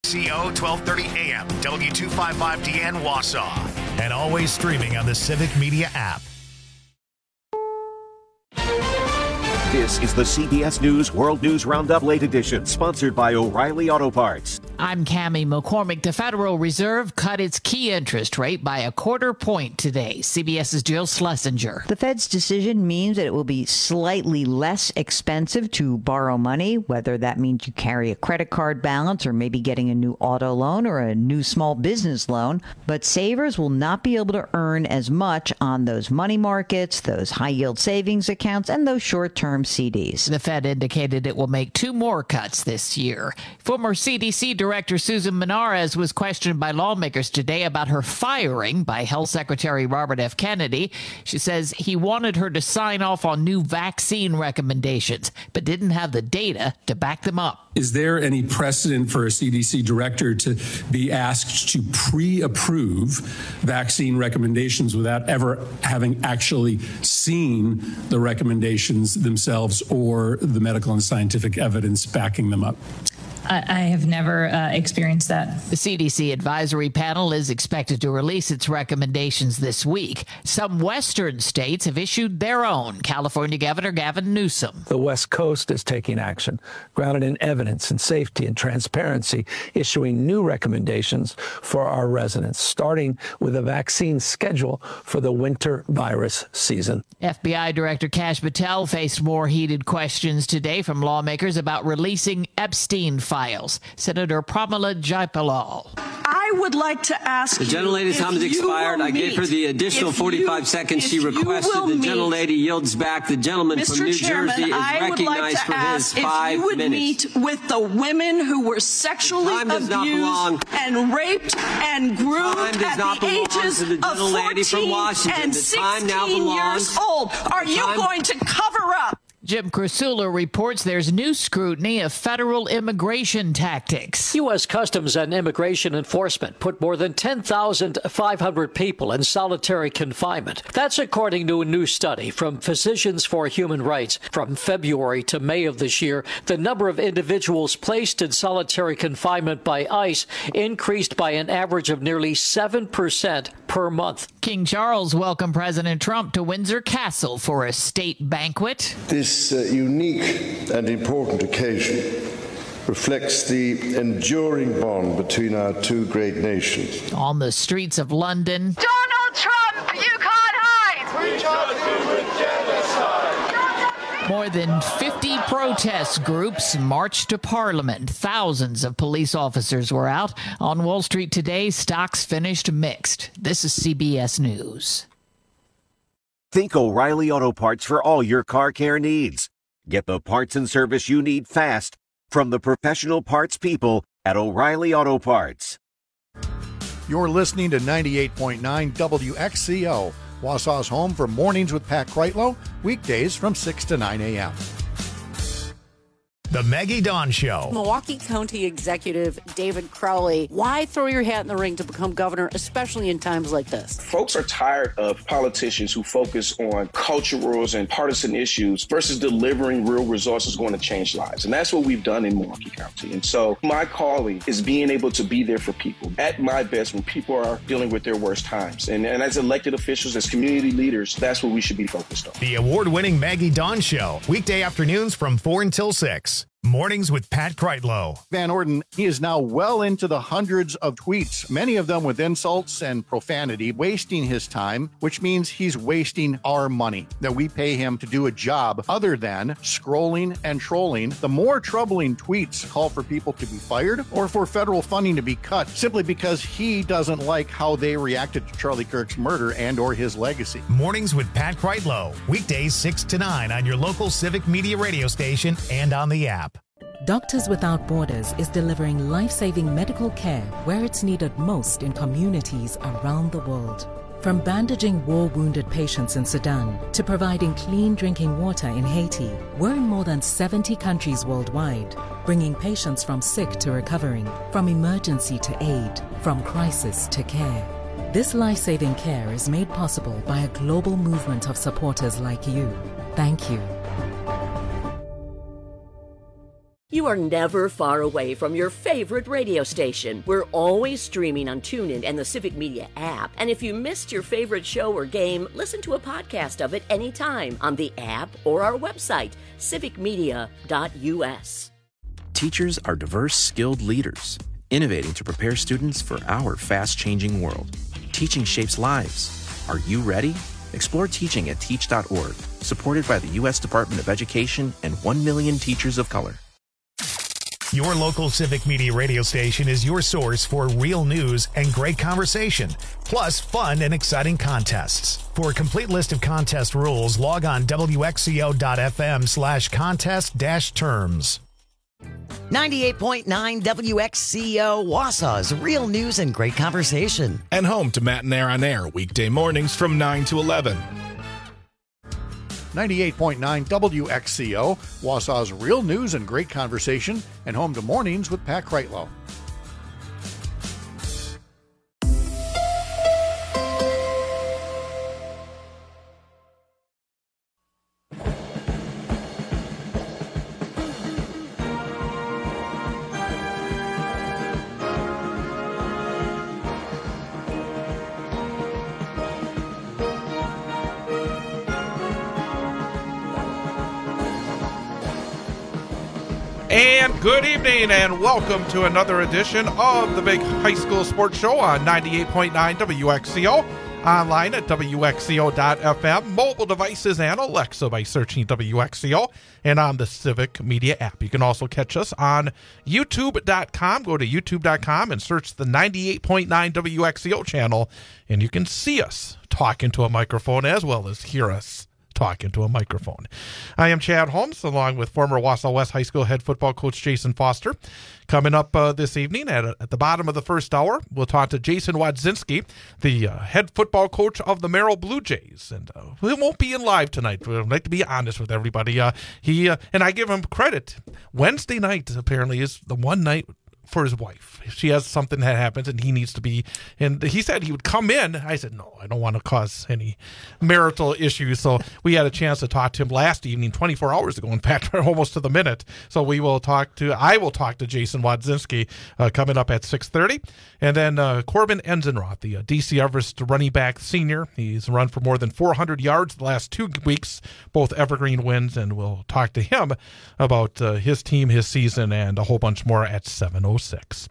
CO 1230 AM, W255DN Wausau. And always streaming on the Civic Media app. This is the CBS News World News Roundup Late Edition, sponsored by O'Reilly Auto Parts. I'm Cammie McCormick. The Federal Reserve cut its key interest rate by 1/4 point today. CBS's Jill Schlesinger. The Fed's decision means that it will be slightly less expensive to borrow money, whether that means you carry a credit card balance or maybe getting a new auto loan or a new small business loan. But savers will not be able to earn as much on those money markets, those high-yield savings accounts, and those short-term CDs. The Fed indicated it will make 2 more cuts this year. Former CDC Director Susan Menares was questioned by lawmakers today about her firing by Health Secretary Robert F. Kennedy. She says he wanted her to sign off on new vaccine recommendations, but didn't have the data to back them up. Is there any precedent for a CDC director to be asked to pre-approve vaccine recommendations without ever having actually seen the recommendations themselves or the medical and scientific evidence backing them up? I have never experienced that. The CDC advisory panel is expected to release its recommendations this week. Some Western states have issued their own. California Governor Gavin Newsom. The West Coast is taking action, grounded in evidence and safety and transparency, issuing new recommendations for our residents, starting with a vaccine schedule for the winter virus season. FBI Director Kash Patel faced more heated questions today from lawmakers about releasing Epstein files. Senator Pramila Jayapal. I would like to ask the gentlelady's time has expired. I gave her the additional 45 seconds she requested. The gentlelady yields back. The gentleman from New Jersey is recognized for his 5 minutes. If you would meet with the women who were sexually abused and raped and groomed at the ages of 14 and 16 years old. Are you going to cover up? Jim Krasula reports there's new scrutiny of federal immigration tactics. U.S. Customs and Immigration Enforcement put more than 10,500 people in solitary confinement. That's according to a new study from Physicians for Human Rights. From February to May of this year, the number of individuals placed in solitary confinement by ICE increased by an average of nearly 7% per month. King Charles welcomed President Trump to Windsor Castle for a state banquet. This unique and important occasion reflects the enduring bond between our two great nations. On the streets of London, Donald Trump, you can't hide! We charge you with genocide! More than 50 protest groups marched to Parliament. Thousands of police officers were out. On Wall Street today, stocks finished mixed. This is CBS News. Think O'Reilly Auto Parts for all your car care needs. Get the parts and service you need fast from the professional parts people at O'Reilly Auto Parts. You're listening to 98.9 WXCO, Wausau's home for Mornings with Pat Kreitlow, weekdays from 6 to 9 a.m. The Maggie Dawn Show. Milwaukee County Executive David Crowley, why throw your hat in the ring to become governor, especially in times like this? Folks are tired of politicians who focus on culturals and partisan issues versus delivering real results is going to change lives. And that's what we've done in Milwaukee County. And so my calling is being able to be there for people at my best when people are dealing with their worst times. And as elected officials, as community leaders, that's what we should be focused on. The award-winning Maggie Dawn Show, weekday afternoons from 4 until 6. Mornings with Pat Kreitlow. Van Orden, he is now well into the hundreds of tweets, many of them with insults and profanity, wasting his time, which means he's wasting our money that we pay him to do a job other than scrolling and trolling. The more troubling tweets call for people to be fired or for federal funding to be cut simply because he doesn't like how they reacted to Charlie Kirk's murder and or his legacy. Mornings with Pat Kreitlow, weekdays 6 to 9 on your local Civic Media radio station and on the app. Doctors Without Borders is delivering life-saving medical care where it's needed most in communities around the world. From bandaging war-wounded patients in Sudan to providing clean drinking water in Haiti, we're in more than 70 countries worldwide, bringing patients from sick to recovering, from emergency to aid, from crisis to care. This life-saving care is made possible by a global movement of supporters like you. Thank you. You are never far away from your favorite radio station. We're always streaming on TuneIn and the Civic Media app. And if you missed your favorite show or game, listen to a podcast of it anytime on the app or our website, civicmedia.us. Teachers are diverse, skilled leaders, innovating to prepare students for our fast-changing world. Teaching shapes lives. Are you ready? Explore teaching at teach.org, supported by the U.S. Department of Education and 1 million teachers of color. Your local Civic Media radio station is your source for real news and great conversation, plus fun and exciting contests. For a complete list of contest rules, log on wxco.fm/contest-terms. 98.9 WXCO Wausau's real news and great conversation. And home to Matt and Air on Air, weekday mornings from 9 to 11. 98.9 WXCO, Wausau's real news and great conversation, and home to Mornings with Pat Kreitlow. And good evening, and welcome to another edition of the Big High School Sports Show on 98.9 WXCO, online at WXCO.FM, mobile devices, and Alexa by searching WXCO, and on the Civic Media app. You can also catch us on YouTube.com. Go to YouTube.com and search the 98.9 WXCO channel, and you can see us talking to a microphone as well as hear us talking to a microphone. I am Chad Holmes, along with former Wausau West High School head football coach Jason Foster. Coming up this evening at the bottom of the first hour, we'll talk to Jason Wadzinski, the head football coach of the Merrill Blue Jays. And we won't be in live tonight. We'd like to be honest with everybody. He and I give him credit. Wednesday night apparently is the one night for his wife. She has something that happens and he needs to be, and he said he would come in. I said, no, I don't want to cause any marital issues. So we had a chance to talk to him last evening, 24 hours ago, in fact, almost to the minute. So I will talk to Jason Wadzinski coming up at 6:30. And then Corbin Enzenroth, the DC Everest running back senior. He's run for more than 400 yards the last 2 weeks, both Evergreen wins, and we'll talk to him about his team, his season, and a whole bunch more at 7:06.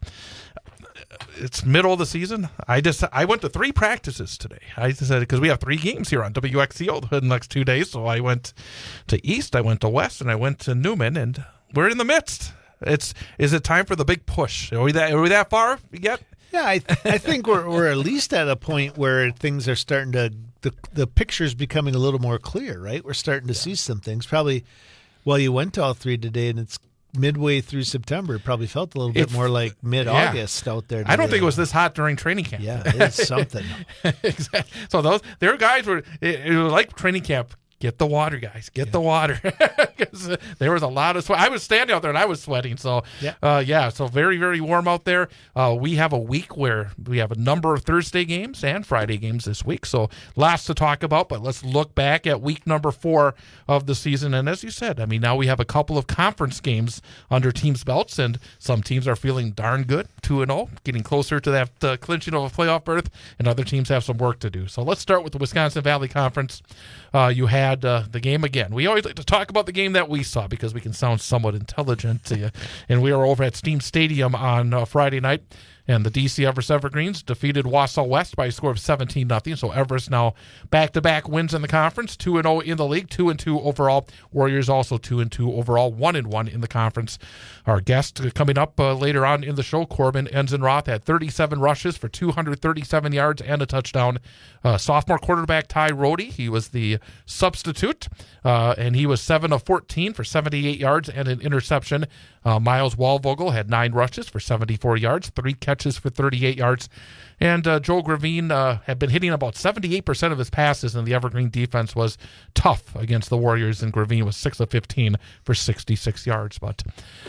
It's middle of the season. I went to 3 practices today. I said because we have 3 games here on WXCO the next 2 days. So I went to East, I went to West, and I went to Newman, and we're in the midst. Is it time for the big push? Are we that far yet? Yeah, I think we're at least at a point where things are starting to the picture's becoming a little more clear, right? We're starting to see some things. Probably, you went to all 3 today, and it's midway through September. It probably felt a little bit more like mid-August out there today. I don't think it was this hot during training camp. Yeah, it's something. Exactly. So their guys were it was like training camp. Get the water, guys. Get the water. Because there was a lot of sweat. I was standing out there and I was sweating. So, so very, very warm out there. We have a week where we have a number of Thursday games and Friday games this week. So lots to talk about, but let's look back at week number 4 of the season. And as you said, I mean, now we have a couple of conference games under teams' belts, and some teams are feeling darn good, 2-0, getting closer to that clinching of a playoff berth, and other teams have some work to do. So let's start with the Wisconsin Valley Conference. You had the game again. We always like to talk about the game that we saw because we can sound somewhat intelligent to you. And we were over at Steam Stadium on Friday night, and the DC Everest Evergreens defeated Wausau West by a score of 17-0. So Everest now back-to-back wins in the conference, 2-0 in the league, 2-2 overall. Warriors also 2-2 overall, 1-1 in the conference. Our guest coming up later on in the show, Corbin Enzenroth, had 37 rushes for 237 yards and a touchdown. Sophomore quarterback Ty Rohde, he was the substitute, and he was 7 of 14 for 78 yards and an interception. Miles Walvogel had 9 rushes for 74 yards, 3 catches for 38 yards. And Joe Gravine had been hitting about 78% of his passes, and the Evergreen defense was tough against the Warriors, and Gravine was 6 of 15 for 66 yards. But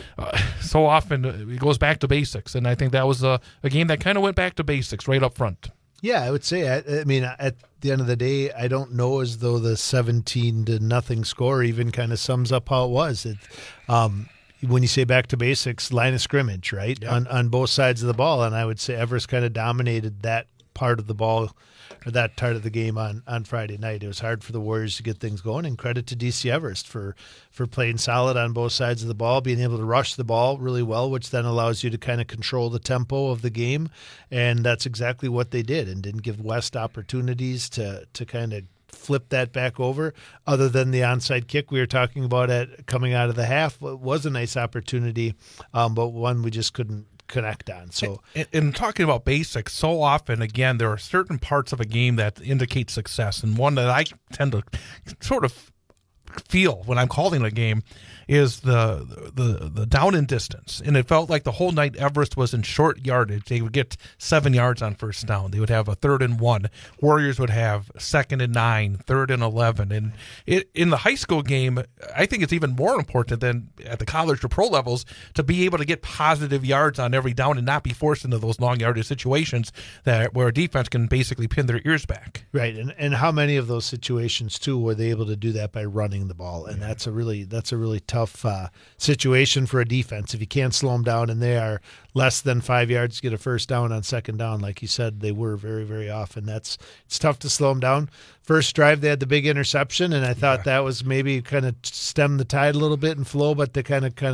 so often it goes back to basics, and I think that was a game that kind of went back to basics right up front. Yeah, I would say, I mean, at the end of the day, I don't know as though the 17-0 score even kind of sums up how it was. when you say back to basics, line of scrimmage, right? Yep. On both sides of the ball. And I would say Everest kind of dominated that part of the ball, or that part of the game on Friday night. It was hard for the Warriors to get things going, and credit to DC Everest for playing solid on both sides of the ball, being able to rush the ball really well, which then allows you to kind of control the tempo of the game. And that's exactly what they did, and didn't give West opportunities to kind of flip that back over, other than the onside kick we were talking about coming out of the half. It was a nice opportunity, but one we just couldn't connect on. So, in talking about basics, so often, again, there are certain parts of a game that indicate success, and one that I tend to sort of feel when I'm calling a game is the down and distance. And it felt like the whole night Everest was in short yardage. They would get 7 yards on first down. They would have a 3rd and 1. Warriors would have 2nd and 9, 3rd and 11. And in the high school game, I think it's even more important than at the college or pro levels to be able to get positive yards on every down and not be forced into those long yardage situations where a defense can basically pin their ears back. Right. And how many of those situations too were they able to do that by running the ball? And that's a really tough situation for a defense. If you can't slow them down and they are less than 5 yards to get a first down on second down, like you said, they were very, very often. It's tough to slow them down. First drive, they had the big interception, and I thought that was maybe kind of stem the tide a little bit and flow, but they kind of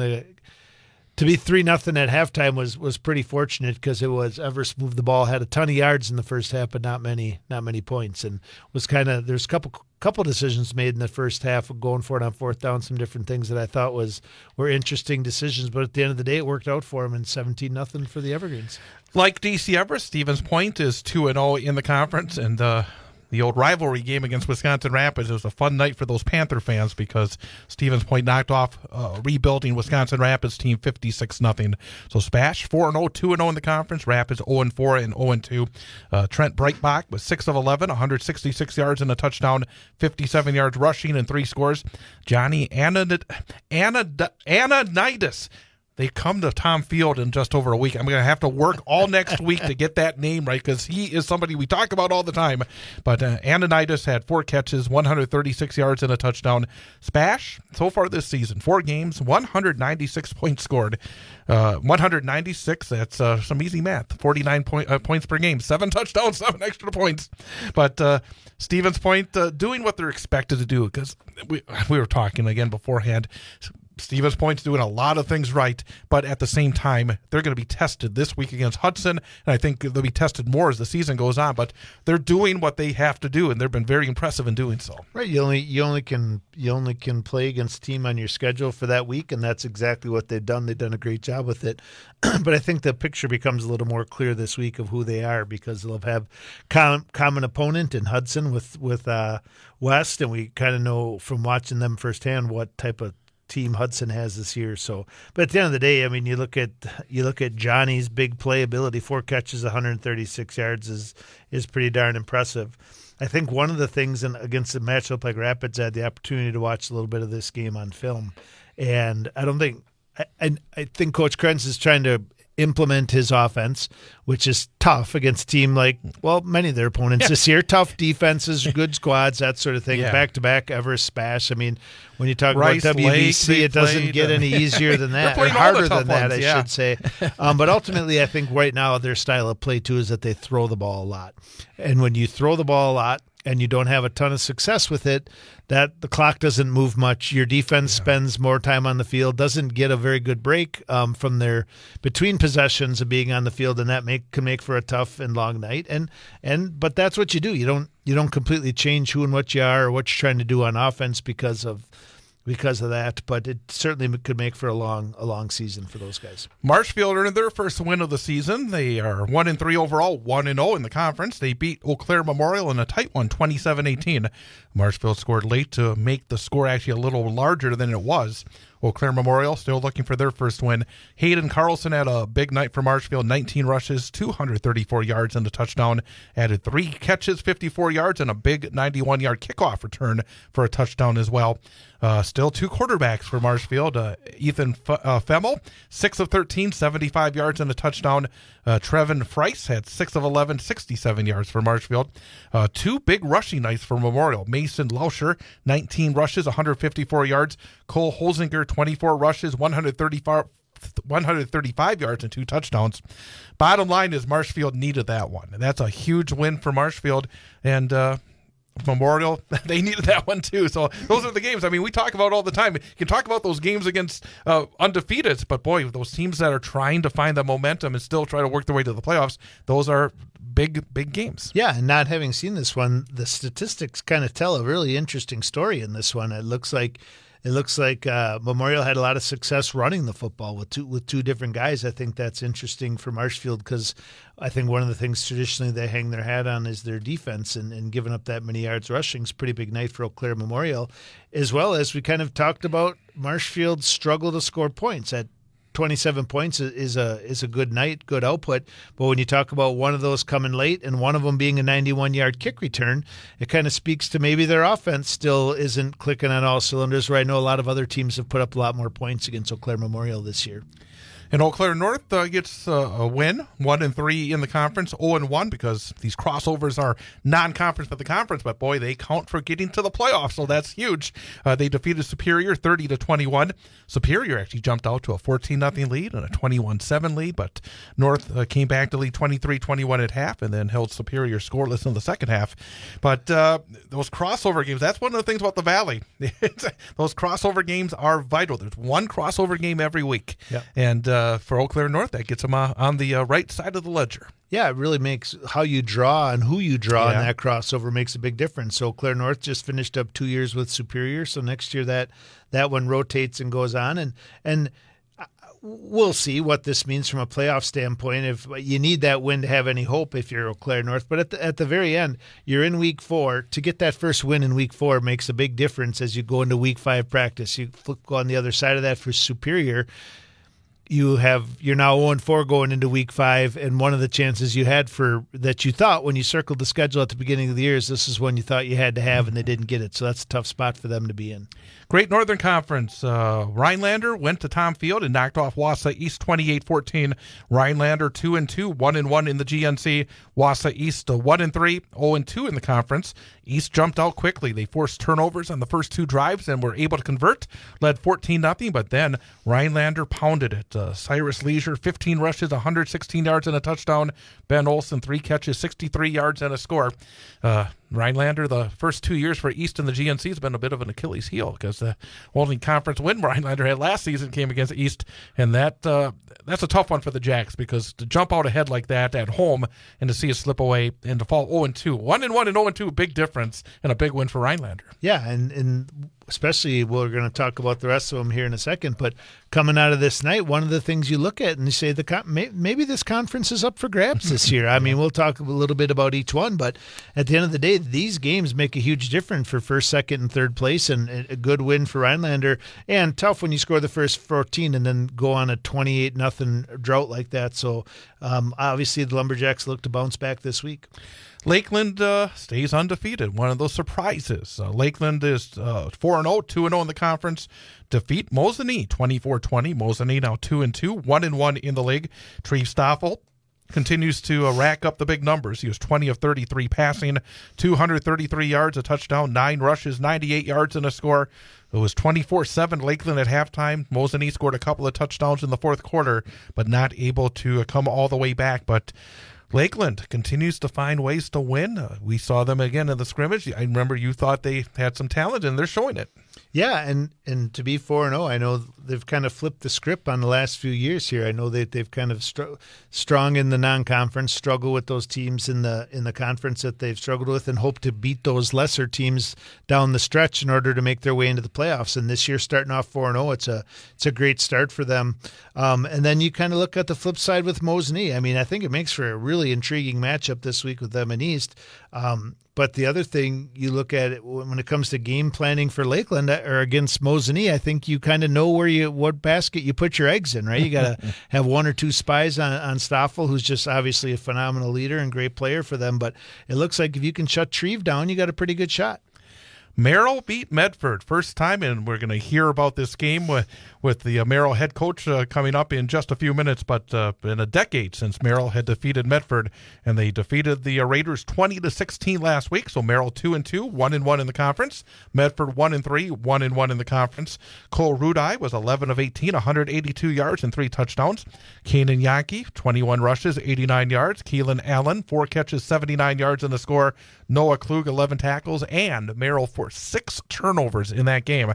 to be 3-0 at halftime was pretty fortunate, because it was Everest moved the ball, had a ton of yards in the first half, but not many points, and was there's a couple decisions made in the first half of going for it on fourth down, some different things that I thought were interesting decisions, but at the end of the day, it worked out for them, and 17-0 for the Evergreens. Like DC Everest, Stevens Point is 2-0 in the conference, and the old rivalry game against Wisconsin Rapids. It was a fun night for those Panther fans because Stevens Point knocked off rebuilding Wisconsin Rapids team 56-0. So Spash 4-0, 2-0 in the conference. Rapids 0-4 and 0-2. Trent Breitbach was 6 of 11, 166 yards and a touchdown, 57 yards rushing and 3 scores. Johnny Ananitis. They come to Tom Field in just over a week. I'm going to have to work all next week to get that name right, because he is somebody we talk about all the time. But Ananitis had 4 catches, 136 yards and a touchdown. Spash, so far this season, 4 games, 196 points scored. 196, that's some easy math. 49 points per game, 7 touchdowns, 7 extra points. But Stevens Point doing what they're expected to do, because we were talking again beforehand. Stevens Point's doing a lot of things right, but at the same time, they're going to be tested this week against Hudson, and I think they'll be tested more as the season goes on, but they're doing what they have to do, and they've been very impressive in doing so. Right, you only can play against a team on your schedule for that week, and that's exactly what they've done. They've done a great job with it. But I think the picture becomes a little more clear this week of who they are, because they'll have common opponent in Hudson with West, and we kind of know from watching them firsthand what type of team Hudson has this year. So, but at the end of the day, I mean, you look at Johnny's big playability. 4 catches, 136 yards is pretty darn impressive. I think one of the things against a matchup like Rapids, I had the opportunity to watch a little bit of this game on film, and I think Coach Krenz is trying to implement his offense, which is tough against a team like, well, many of their opponents this year. Tough defenses, good squads, that sort of thing. Back-to-back, Everest, Spash. I mean, when you talk Rice, about WVC, it doesn't get any easier than that, or harder than that, I should say. But ultimately, I think right now their style of play, too, is that they throw the ball a lot. And when you throw the ball a lot, and you don't have a ton of success with it, that the clock doesn't move much. Your defense spends more time on the field, doesn't get a very good break from their between possessions of being on the field, and that can make for a tough and long night. But that's what you do. You don't completely change who and what you are or what you're trying to do on offense because of that, but it certainly could make for a long season for those guys. Marshfield earned their first win of the season. They are 1-3 overall, 1-0 in the conference. They beat Eau Claire Memorial in a tight one, 27-18. Marshfield scored late to make the score actually a little larger than it was. Eau Claire Memorial still looking for their first win. Hayden Carlson had a big night for Marshfield, 19 rushes, 234 yards and a touchdown. Added 3 catches, 54 yards, and a big 91-yard kickoff return for a touchdown as well. Still 2 quarterbacks for Marshfield. Ethan Femmel, 6 of 13, 75 yards and a touchdown. Trevin Frice had 6 of 11, 67 yards for Marshfield. 2 big rushing nights for Memorial. Mason Lauscher, 19 rushes, 154 yards. Cole Holzinger, 24 rushes, 135 yards and 2 touchdowns. Bottom line is Marshfield needed that one. And that's a huge win for Marshfield. And Memorial, they needed that one too. So those are the games. I mean, we talk about all the time. You can talk about those games against undefeateds, but boy, those teams that are trying to find the momentum and still try to work their way to the playoffs, those are big games. Yeah, and not having seen this one, the statistics kind of tell a really interesting story in this one. It looks like Memorial had a lot of success running the football with two different guys. I think that's interesting for Marshfield because I think one of the things traditionally they hang their hat on is their defense, and giving up that many yards rushing is a pretty big night for Eau Claire Memorial, as well as we kind of talked about Marshfield's struggle to score points. At 27 points is a good night, good output. But when you talk about one of those coming late and one of them being a 91-yard kick return, it kind of speaks to maybe their offense still isn't clicking on all cylinders, where I know a lot of other teams have put up a lot more points against Eau Claire Memorial this year. And Eau Claire North gets a win, 1-3 in the conference, 0-1 because these crossovers are non-conference for the conference, but boy, they count for getting to the playoffs, so that's huge. They defeated Superior 30-21. Superior actually jumped out to a 14-0 lead and a 21-7 lead, but North came back to lead 23-21 at half and then held Superior scoreless in the second half. But those crossover games, that's one of the things about the Valley. Those crossover games are vital. There's one crossover game every week. Yep. And for Eau Claire North, that gets them on the right side of the ledger. Yeah, it really makes how you draw and who you draw in that crossover makes a big difference. So Eau Claire North just finished up 2 years with Superior, so next year that one rotates and goes on, and we'll see what this means from a playoff standpoint. If you need that win to have any hope, if you're Eau Claire North, but at the very end, you're in week 4. To get that first win in week 4 makes a big difference as you go into week 5 practice. You go on the other side of that for Superior. You're now 0-4 going into week 5, and one of the chances you had that you thought when you circled the schedule at the beginning of the year is this is one you thought you had to have, and they didn't get it. So that's a tough spot for them to be in. Great Northern Conference. Rhinelander went to Tom Field and knocked off Wausau East 28-14. Rhinelander 2-2, 1-1 in the GNC. Wausau East 1-3, 0-2 in the conference. East jumped out quickly. They forced turnovers on the first 2 drives and were able to convert. Led 14-0, but then Rhinelander pounded it. Cyrus Leisure, 15 rushes, 116 yards and a touchdown. Ben Olson, 3 catches, 63 yards and a score. Rhinelander, the first 2 years for East in the GNC has been a bit of an Achilles heel because the only conference win Rhinelander had last season came against East, and that's a tough one for the Jacks because to jump out ahead like that at home and to see it slip away and to fall 0-2. 1-1 and 0-2, big difference and a big win for Rhinelander. Yeah, and especially we're going to talk about the rest of them here in a second, but coming out of this night, one of the things you look at and you say maybe this conference is up for grabs this year. I mean, we'll talk a little bit about each one, but at the end of the day, these games make a huge difference for first, second, and third place, and a good win for Rhinelander, and tough when you score the first 14 and then go on a 28-0 drought like that. So obviously the Lumberjacks look to bounce back this week. Lakeland stays undefeated, one of those surprises. Lakeland is 4-0, 2-0 in the conference. Defeat Mosinee 24-20. Mosinee now 2-2, 1-1 in the league. Treve Stoffel continues to rack up the big numbers. He was 20 of 33 passing, 233 yards, a touchdown, 9 rushes, 98 yards and a score. It was 24-7 Lakeland at halftime. Mosinee scored a couple of touchdowns in the fourth quarter, but not able to come all the way back. But Lakeland continues to find ways to win. We saw them again in the scrimmage. I remember you thought they had some talent, and they're showing it. Yeah, and to be 4-0, I know they've kind of flipped the script on the last few years here. I know that they've kind of strong in the non-conference, struggle with those teams in the conference that they've struggled with, and hope to beat those lesser teams down the stretch in order to make their way into the playoffs. And this year, starting off 4-0, it's a great start for them. And then you kind of look at the flip side with Mosinee. I mean, I think it makes for a really intriguing matchup this week with them in East. But the other thing you look at it when it comes to game planning for Lakeland or against Mosinee, I think you kind of know what basket you put your eggs in, right? You got to have 1 or 2 spies on Stoffel, who's just obviously a phenomenal leader and great player for them. But it looks like if you can shut Treve down, you got a pretty good shot. Merrill beat Medford. First time, and we're going to hear about this game with the Merrill head coach coming up in just a few minutes, but in a decade since Merrill had defeated Medford, and they defeated the Raiders 20-16 last week. So Merrill 2-2, 1-1 in the conference. Medford 1-3, 1-1 in the conference. Cole Rudai was 11 of 18, 182 yards and 3 touchdowns. Kanan Yankee, 21 rushes, 89 yards. Keelan Allen, 4 catches, 79 yards in the score. Noah Klug, 11 tackles, and Merrill for 6 turnovers in that game.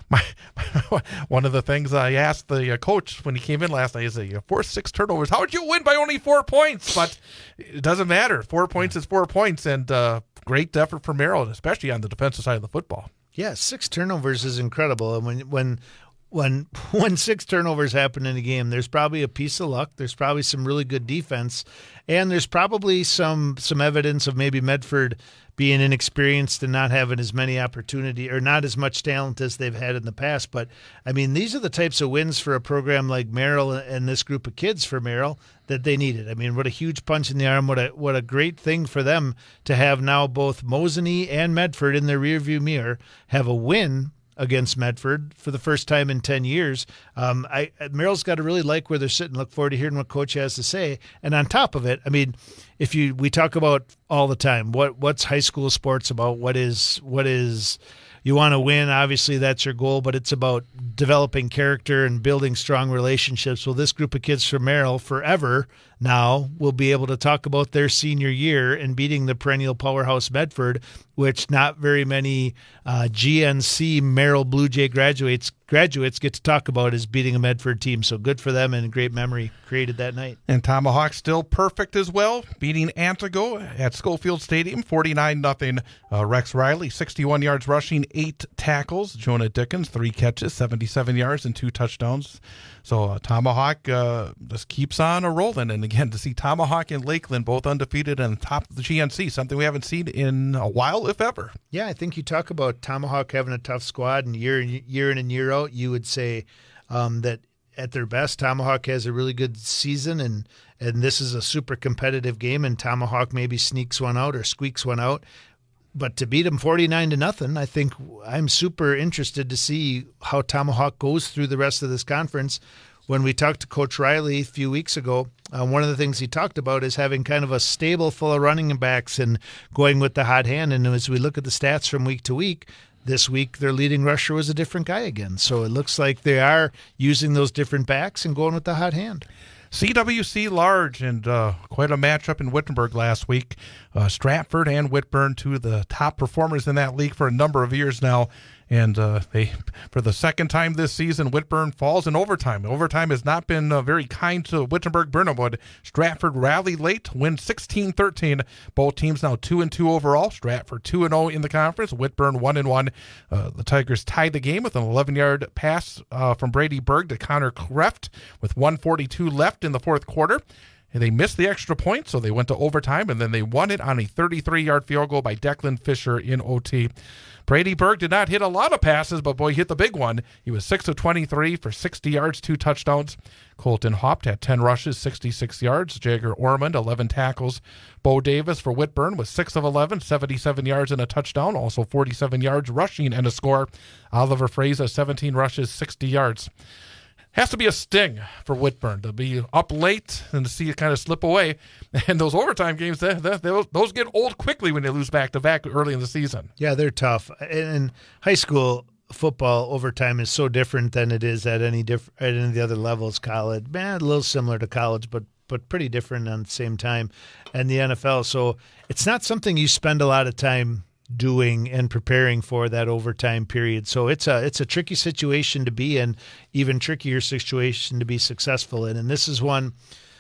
One of the things I asked the coach when he came in last night is, you forced 6 turnovers. How would you win by only 4 points? But it doesn't matter. 4 points is 4 points, and great effort for Merrill, especially on the defensive side of the football. Yeah, 6 turnovers is incredible. And when 6 turnovers happen in a game, there's probably a piece of luck. There's probably some really good defense, and there's probably some evidence of maybe Medford being inexperienced and not having as many opportunity or not as much talent as they've had in the past. But, I mean, these are the types of wins for a program like Merrill and this group of kids for Merrill that they needed. I mean, what a huge punch in the arm. What a great thing for them to have now both Mosinee and Medford in their rearview mirror have a win against Medford for the first time in 10 years. Merrill's got to really like where they're sitting. Look forward to hearing what Coach has to say. And on top of it, I mean, we talk about all the time, what's high school sports about? What is you want to win? Obviously, that's your goal, but it's about developing character and building strong relationships. Well, this group of kids from Merrill forever now will be able to talk about their senior year and beating the perennial powerhouse Medford, which not very many GNC Merrill Blue Jay graduates get to talk about, is beating a Medford team. So good for them, and a great memory created that night. And Tomahawk still perfect as well, beating Antigo at Schofield Stadium 49-0. Rex Riley, 61 yards rushing, 8 tackles. Jonah Dickens, 3 catches, 77 yards and 2 touchdowns. So Tomahawk just keeps on rolling. And again, to see Tomahawk and Lakeland both undefeated and top of the GNC, something we haven't seen in a while, if ever. Yeah, I think you talk about Tomahawk having a tough squad, and year in and year out, you would say that at their best, Tomahawk has a really good season, and this is a super competitive game, and Tomahawk maybe sneaks one out or squeaks one out. But to beat them 49-0, I think I'm super interested to see how Tomahawk goes through the rest of this conference. When we talked to Coach Riley a few weeks ago, one of the things he talked about is having kind of a stable full of running backs and going with the hot hand. And as we look at the stats from week to week, this week their leading rusher was a different guy again. So it looks like they are using those different backs and going with the hot hand. CWC Large, and quite a matchup in Wittenberg last week. Stratford and Whitburn, 2 of the top performers in that league for a number of years now. And they, for the second time this season, Whitburn falls in overtime. Overtime has not been very kind to Wittenberg-Birnamwood. Stratford rallied late, win 16-13. Both teams now 2-2 overall. Stratford 2-0 in the conference. Whitburn 1-1. The Tigers tied the game with an 11-yard pass from Brady Berg to Connor Kreft with 1:42 left in the fourth quarter. And they missed the extra point, so they went to overtime, and then they won it on a 33-yard field goal by Declan Fisher in OT. Brady Berg did not hit a lot of passes, but boy, he hit the big one. He was 6 of 23 for 60 yards, 2 touchdowns. Colton Haupt had 10 rushes, 66 yards. Jagger Ormond, 11 tackles. Bo Davis for Whitburn was 6 of 11, 77 yards and a touchdown, also 47 yards rushing and a score. Oliver Fraser, 17 rushes, 60 yards. Has to be a sting for Whitburn to be up late and to see it kind of slip away. And those overtime games, those get old quickly when they lose back-to-back early in the season. Yeah, they're tough. And high school football overtime is so different than it is at any of the other levels. College, a little similar to college, but pretty different at the same time. And the NFL, so it's not something you spend a lot of time doing and preparing for, that overtime period. So it's a tricky situation to be in, even trickier situation to be successful in. And this is one,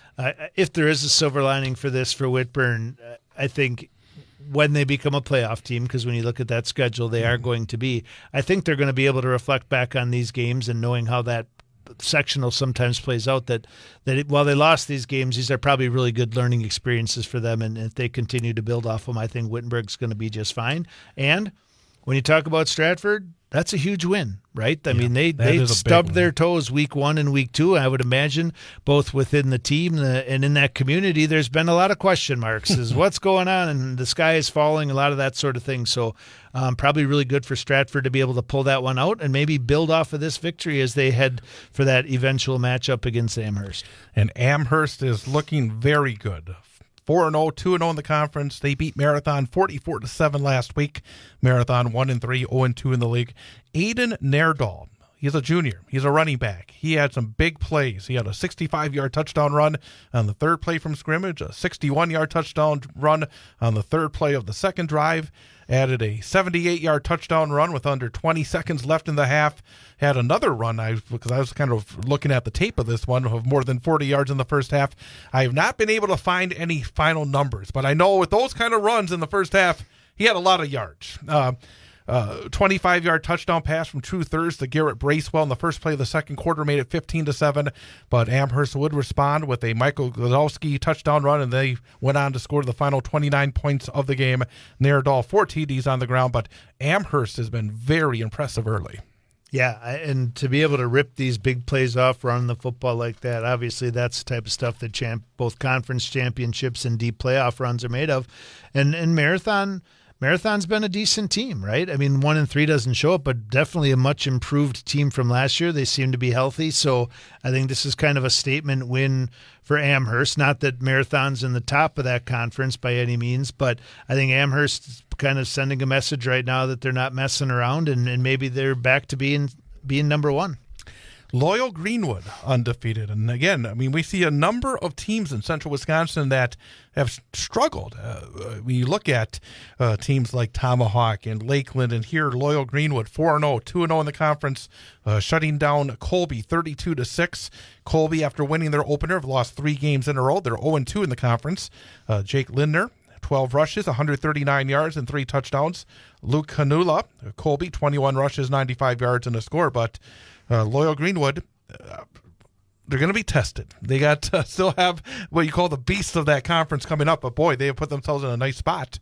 if there is a silver lining for this for Whitburn, I think when they become a playoff team, because when you look at that schedule, they are going to be, I think they're going to be able to reflect back on these games and knowing how that sectional sometimes plays out, that while they lost these games, these are probably really good learning experiences for them. And if they continue to build off them, I think Wittenberg's going to be just fine. And when you talk about Stratford, That's a huge win, right? I mean, they stubbed their toes week 1 and week 2. I would imagine both within the team and in that community, there's been a lot of question marks. Is what's going on, and the sky is falling, a lot of that sort of thing. So probably really good for Stratford to be able to pull that one out and maybe build off of this victory as they head for that eventual matchup against Amherst. And Amherst is looking very good. 4-0, 2-0 in the conference. They beat Marathon 44-7 last week. Marathon 1-3, 0-2 in the league. Aiden Nerdahl, he's a junior. He's a running back. He had some big plays. He had a 65-yard touchdown run on the third play from scrimmage, a 61-yard touchdown run on the third play of the second drive. Added a 78-yard touchdown run with under 20 seconds left in the half. Had another run, because I was kind of looking at the tape of this one, of more than 40 yards in the first half. I have not been able to find any final numbers, but I know with those kind of runs in the first half, he had a lot of yards. 25-yard touchdown pass from True Thurs to Garrett Bracewell in the first play of the second quarter made it 15-7, but Amherst would respond with a Michael Godowski touchdown run, and they went on to score the final 29 points of the game. Nerdahl 4 TDs on the ground, but Amherst has been very impressive early. Yeah, and to be able to rip these big plays off, running the football like that, obviously that's the type of stuff that both conference championships and deep playoff runs are made of. And Marathon's been a decent team, right? I mean, 1-3 doesn't show it, but definitely a much improved team from last year. They seem to be healthy, so I think this is kind of a statement win for Amherst. Not that Marathon's in the top of that conference by any means, but I think Amherst is kind of sending a message right now that they're not messing around, and maybe they're back to being number one. Loyal Greenwood undefeated. And again, I mean, we see a number of teams in central Wisconsin that have struggled. When you look at teams like Tomahawk and Lakeland, and here Loyal Greenwood 4-0, 2-0 in the conference, shutting down Colby 32-6. Colby, after winning their opener, have lost 3 games in a row. They're 0-2 in the conference. Jake Lindner, 12 rushes, 139 yards, and 3 touchdowns. Luke Hanula, Colby, 21 rushes, 95 yards, and a score. But Loyal Greenwood, they're going to be tested. They got to still have what you call the beast of that conference coming up. But boy, they have put themselves in a nice spot.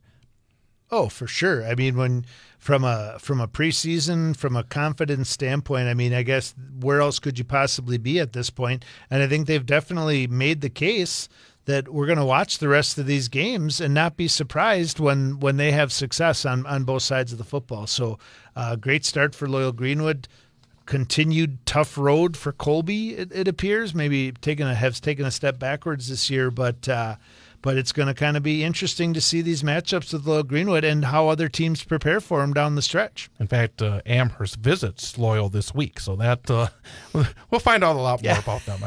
Oh, for sure. I mean, when from a preseason, from a confidence standpoint, I mean, I guess where else could you possibly be at this point? And I think they've definitely made the case that we're going to watch the rest of these games and not be surprised when they have success on both sides of the football. So great start for Loyal Greenwood. Continued tough road for Colby, it appears. Maybe taken a step backwards this year, but it's going to kind of be interesting to see these matchups with Loyal Greenwood and how other teams prepare for them down the stretch. In fact, Amherst visits Loyal this week, so that we'll find out a lot more about them.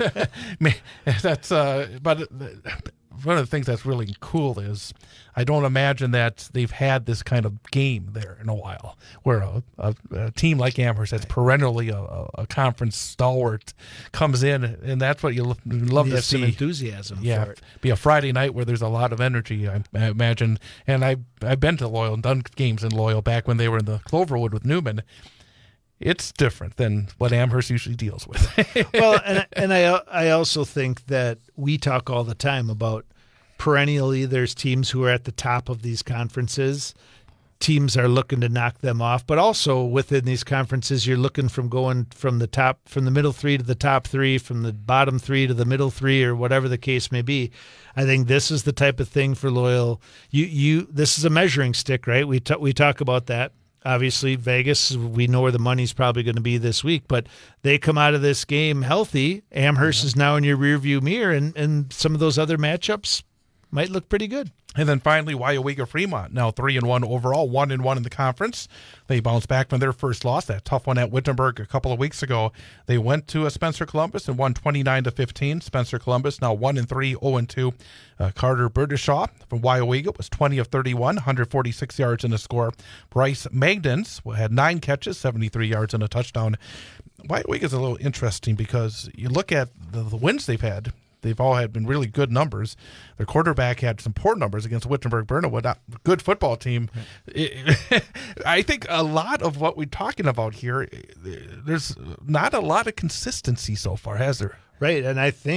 But one of the things that's really cool is I don't imagine that they've had this kind of game there in a while, where a team like Amherst that's perennially a conference stalwart comes in, and that's what you love to see. Some enthusiasm for it. Be a Friday night where there's a lot of energy, I imagine. And I've been to Loyal and done games in Loyal back when they were in the Cloverwood with Newman. It's different than what Amherst usually deals with. Well, and I also think that we talk all the time about perennially there's teams who are at the top of these conferences. Teams are looking to knock them off, but also within these conferences, you're looking from going from the middle 3 to the top 3, from the bottom 3 to the middle 3, or whatever the case may be. I think this is the type of thing for Loyal. This is a measuring stick, right? We talk about that. Obviously, Vegas, we know where the money's probably going to be this week, but they come out of this game healthy. Amherst is now in your rearview mirror, and some of those other matchups might look pretty good. And then finally, Weyauwega Fremont, now 3-1 overall, 1-1 in the conference. They bounced back from their first loss, that tough one at Wittenberg a couple of weeks ago. They went to Spencer Columbus and won 29-15. Spencer Columbus now 1-3, 0-2. Carter Berdishaw from Weyauwega was 20 of 31, 146 yards and a score. Bryce Magdens had 9 catches, 73 yards and a touchdown. Weyauwega is a little interesting because you look at the wins they've had. They've all been really good numbers. Their quarterback had some poor numbers against Wittenberg-Bernewood, a good football team. I think a lot of what we're talking about here, there's not a lot of consistency so far, has there? Right, and I think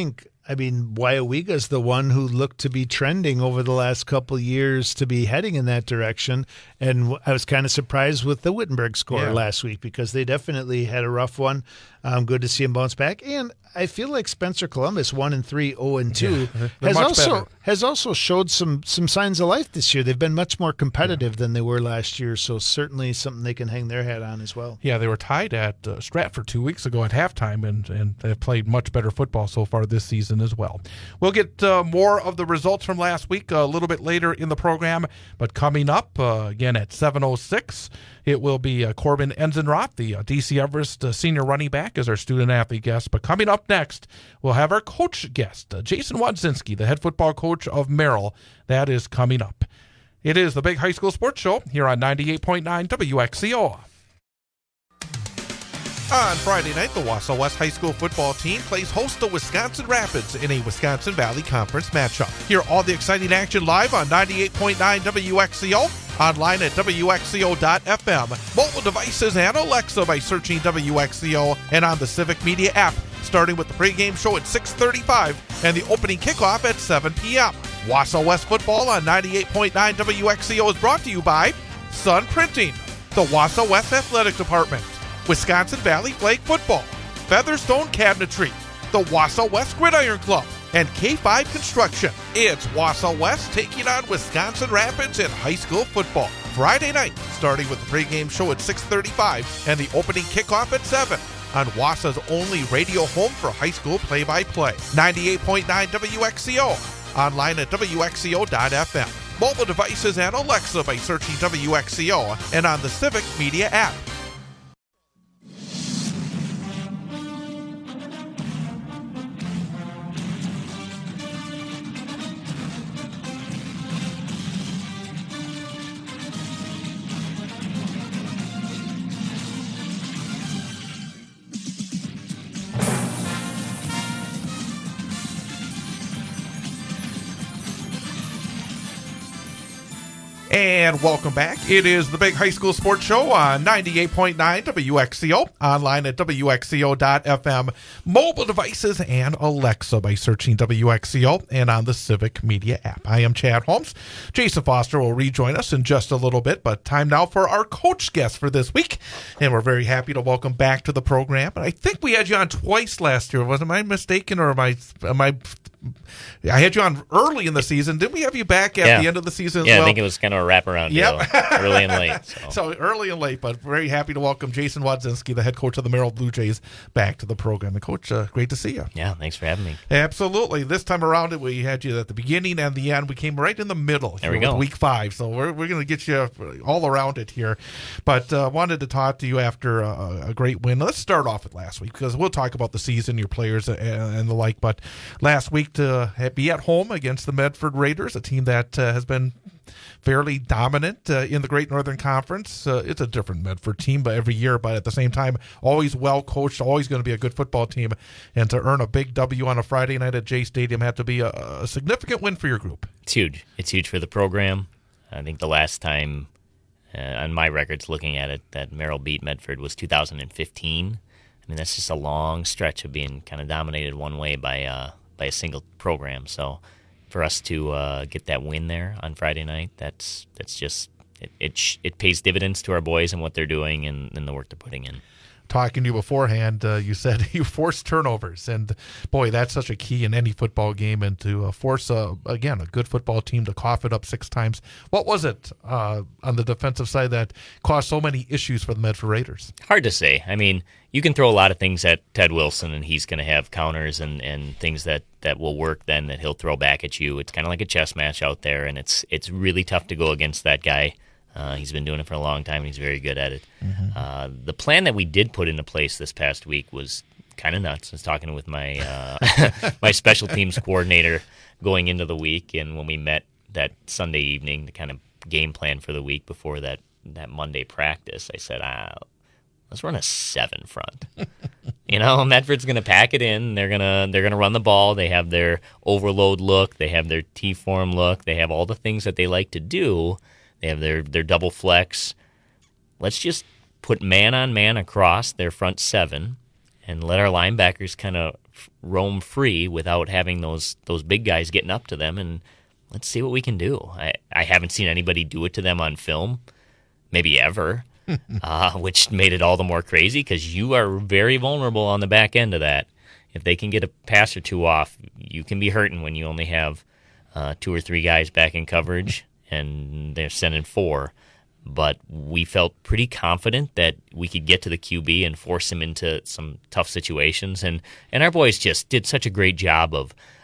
I mean, Waiawiga's the one who looked to be trending over the last couple of years to be heading in that direction. And I was kind of surprised with the Wittenberg score last week because they definitely had a rough one. Good to see him bounce back. And I feel like Spencer Columbus, 1-3, 0-2, has also showed some signs of life this year. They've been much more competitive than they were last year, so certainly something they can hang their hat on as well. Yeah, they were tied at Stratford 2 weeks ago at halftime, and they've played much better football so far this season as well. We'll get more of the results from last week a little bit later in the program, but coming up again at 7:06, it will be Corbin Enzenroth, the DC Everest senior running back, as our student-athlete guest. But coming up next, we'll have our coach guest, Jason Wadzinski, the head football coach of Merrill. That is coming up. It is the Big High School Sports Show here on 98.9 WXCO. On Friday night, the Wausau West High School football team plays host to Wisconsin Rapids in a Wisconsin Valley Conference matchup. Hear all the exciting action live on 98.9 WXCO, online at WXCO.FM, mobile devices and Alexa by searching WXCO, and on the Civic Media app, starting with the pregame show at 6:35 and the opening kickoff at 7 p.m. Wausau West football on 98.9 WXCO is brought to you by Sun Printing, the Wausau West Athletic Department, Wisconsin Valley Flag Football, Featherstone Cabinetry, the Wausau West Gridiron Club, and K5 Construction. It's Wausau West taking on Wisconsin Rapids in high school football. Friday night, starting with the pregame show at 6:35 and the opening kickoff at 7 on Wausau's only radio home for high school play-by-play. 98.9 WXCO, online at WXCO.FM. Mobile devices and Alexa by searching WXCO and on the Civic Media app. And welcome back. It is the Big High School Sports Show on 98.9 WXCO, online at WXCO.FM, mobile devices and Alexa by searching WXCO and on the Civic Media app. I am Chad Holmes. Jason Foster will rejoin us in just a little bit, but time now for our coach guest for this week. And we're very happy to welcome back to the program. And I think we had you on twice last year. Wasn't I mistaken, or am I I had you on early in the season. Didn't we have you back at the end of the season as well? I think it was kind of a wraparound deal, early and late. So early and late, but very happy to welcome Jason Wadzinski, the head coach of the Merrill Blue Jays, back to the program. And Coach, great to see you. Yeah, thanks for having me. Absolutely. This time around, we had you at the beginning and the end. We came right in the middle. There we go. Week 5, so we're going to get you all around it here. But wanted to talk to you after a great win. Let's start off with last week, because we'll talk about the season, your players, and the like. But last week, to be at home against the Medford Raiders, a team that has been fairly dominant in the Great Northern Conference. It's a different Medford team every year, but at the same time, always well coached, always going to be a good football team. And to earn a big W on a Friday night at Jay Stadium had to be a significant win for your group. It's huge. It's huge for the program. I think the last time, on my records looking at it, that Merrill beat Medford was 2015. I mean, that's just a long stretch of being kind of dominated one way by a single program. So for us to get that win there on Friday night, that's just it pays dividends to our boys and what they're doing and the work they're putting in. Talking to you beforehand, you said you forced turnovers, and boy, that's such a key in any football game. And to force a good football team to cough it up 6 times. What was it on the defensive side that caused so many issues for the Medford Raiders? Hard to say. I mean, you can throw a lot of things at Ted Wilson, and he's going to have counters and things that will work then that he'll throw back at you. It's kind of like a chess match out there, and it's really tough to go against that guy. He's been doing it for a long time, and he's very good at it. Mm-hmm. The plan that we did put into place this past week was kind of nuts. I was talking with my my special teams coordinator going into the week, and when we met that Sunday evening to kind of game plan for the week before that Monday practice, I said, let's run a 7 front. Medford's going to pack it in. They're gonna run the ball. They have their overload look. They have their T-form look. They have all the things that they like to do. They have their double flex. Let's just put man on man across their front 7 and let our linebackers kind of roam free without having those big guys getting up to them, and let's see what we can do. I haven't seen anybody do it to them on film, maybe ever, which made it all the more crazy because you are very vulnerable on the back end of that. If they can get a pass or two off, you can be hurting when you only have 2 or 3 guys back in coverage and they're sending 4. But we felt pretty confident that we could get to the QB and force him into some tough situations. And our boys just did such a great job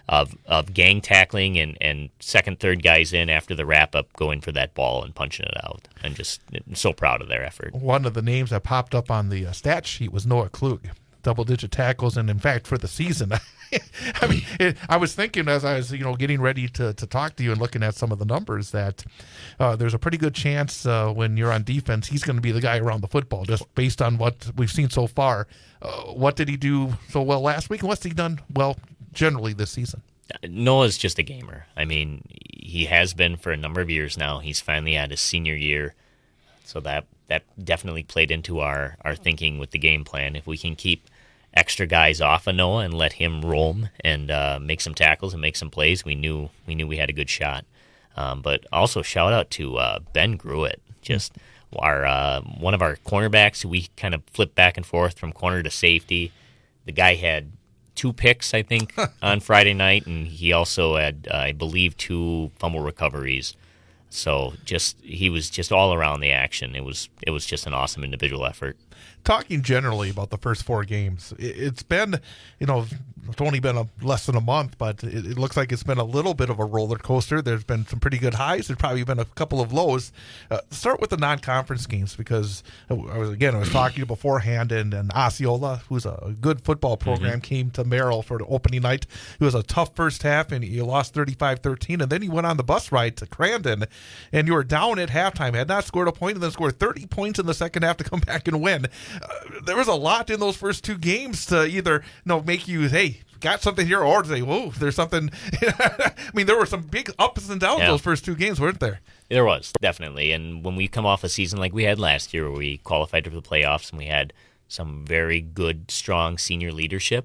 of gang tackling and second, third guys in after the wrap-up going for that ball and punching it out. I'm just so proud of their effort. One of the names that popped up on the stat sheet was Noah Klug. Double-digit tackles, and in fact, for the season, I mean, I was thinking as I was, getting ready to talk to you and looking at some of the numbers that there's a pretty good chance when you're on defense, he's going to be the guy around the football, just based on what we've seen so far. What did he do so well last week, and what's he done well generally this season? Noah's just a gamer. I mean, he has been for a number of years now. He's finally had his senior year, so that definitely played into our thinking with the game plan. If we can keep extra guys off of Noah and let him roam and make some tackles and make some plays, we knew we had a good shot. But also shout out to Ben Gruitt, just our one of our cornerbacks. We kind of flipped back and forth from corner to safety. The guy had 2 picks, I think, on Friday night, and he also had, I believe, 2 fumble recoveries. So he was just all around the action. It was just an awesome individual effort. Talking generally about the first 4 games, it's been, it's only been less than a month, but it looks like it's been a little bit of a roller coaster. There's been some pretty good highs. There's probably been a couple of lows. Start with the non-conference games because I was talking to you beforehand, and Osceola, who's a good football program, came to Merrill for the opening night. It was a tough first half, and you lost 35-13, and then you went on the bus ride to Crandon, and you were down at halftime, had not scored a point, and then scored 30 points in the second half to come back and win. There was a lot in those first 2 games to either make you, hey, got something here, or to say, whoa, there's something. I mean, there were some big ups and downs those first 2 games, weren't there? There was, definitely. And when we come off a season like we had last year, where we qualified for the playoffs and we had some very good, strong senior leadership,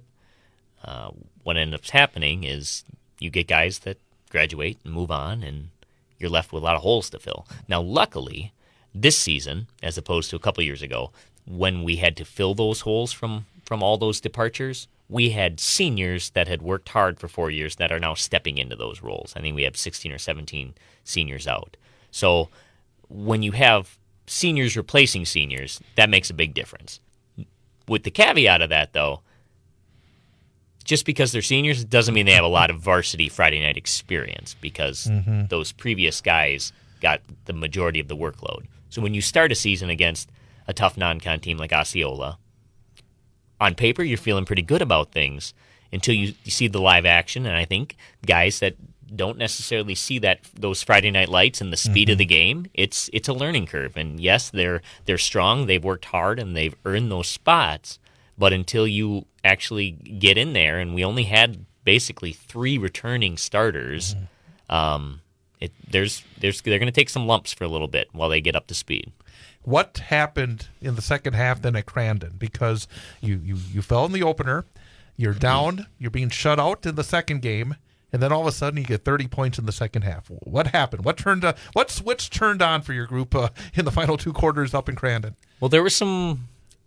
what ends up happening is you get guys that graduate and move on, and you're left with a lot of holes to fill. Now, luckily, this season, as opposed to a couple years ago, when we had to fill those holes from all those departures, we had seniors that had worked hard for 4 years that are now stepping into those roles. I think we have 16 or 17 seniors out. So when you have seniors replacing seniors, that makes a big difference. With the caveat of that, though, just because they're seniors doesn't mean they have a lot of varsity Friday night experience, because those previous guys got the majority of the workload. So when you start a season against a tough non-con team like Osceola, on paper you're feeling pretty good about things until you see the live action. And I think guys that don't necessarily see those Friday night lights and the speed of the game, it's a learning curve. And yes, they're strong, they've worked hard, and they've earned those spots. But until you actually get in there, and we only had basically 3 returning starters, they're going to take some lumps for a little bit while they get up to speed. What happened in the second half then at Crandon? Because you fell in the opener, you're down, you're being shut out in the second game, and then all of a sudden you get 30 points in the second half. What happened? What switch turned on for your group in the final 2 quarters up in Crandon? Well, there were some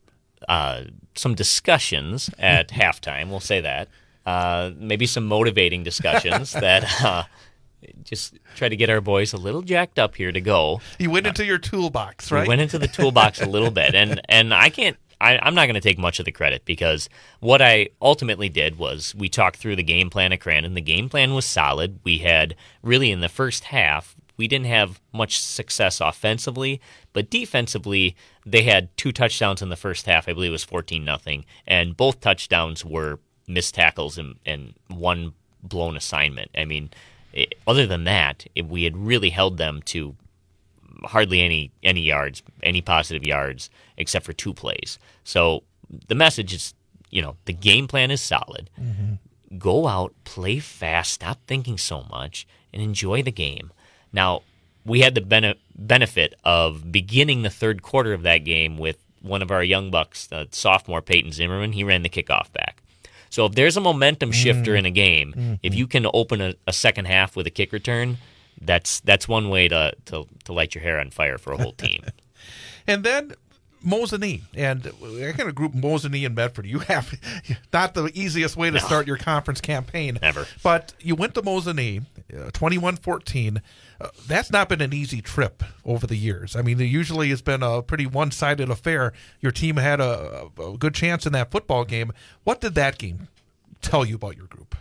discussions at halftime, we'll say that. Maybe some motivating discussions that just try to get our boys a little jacked up here to go. You went into your toolbox, right? We went into the toolbox a little bit, and I'm not going to take much of the credit, because what I ultimately did was we talked through the game plan at Crandon. The game plan was solid. We had really in the first half, we didn't have much success offensively, but defensively they had 2 touchdowns in the first half. I believe it was 14-0, and both touchdowns were missed tackles and 1 blown assignment. I mean, other than that, we had really held them to hardly any yards, any positive yards, except for 2 plays. So the message is, the game plan is solid. Go out, play fast, stop thinking so much, and enjoy the game. Now, we had the benefit of beginning the third quarter of that game with one of our young bucks, the sophomore Peyton Zimmerman. He ran the kickoff back. So if there's a momentum shifter in a game, if you can open a second half with a kick return, that's one way to light your hair on fire for a whole team. And then Mosinee, and I kind of group Mosinee and Medford. You have not the easiest way to start your conference campaign. Never. But you went to Mosinee, 21-14. That's not been an easy trip over the years. I mean, it usually has been a pretty one-sided affair. Your team had a good chance in that football game. What did that game tell you about your group?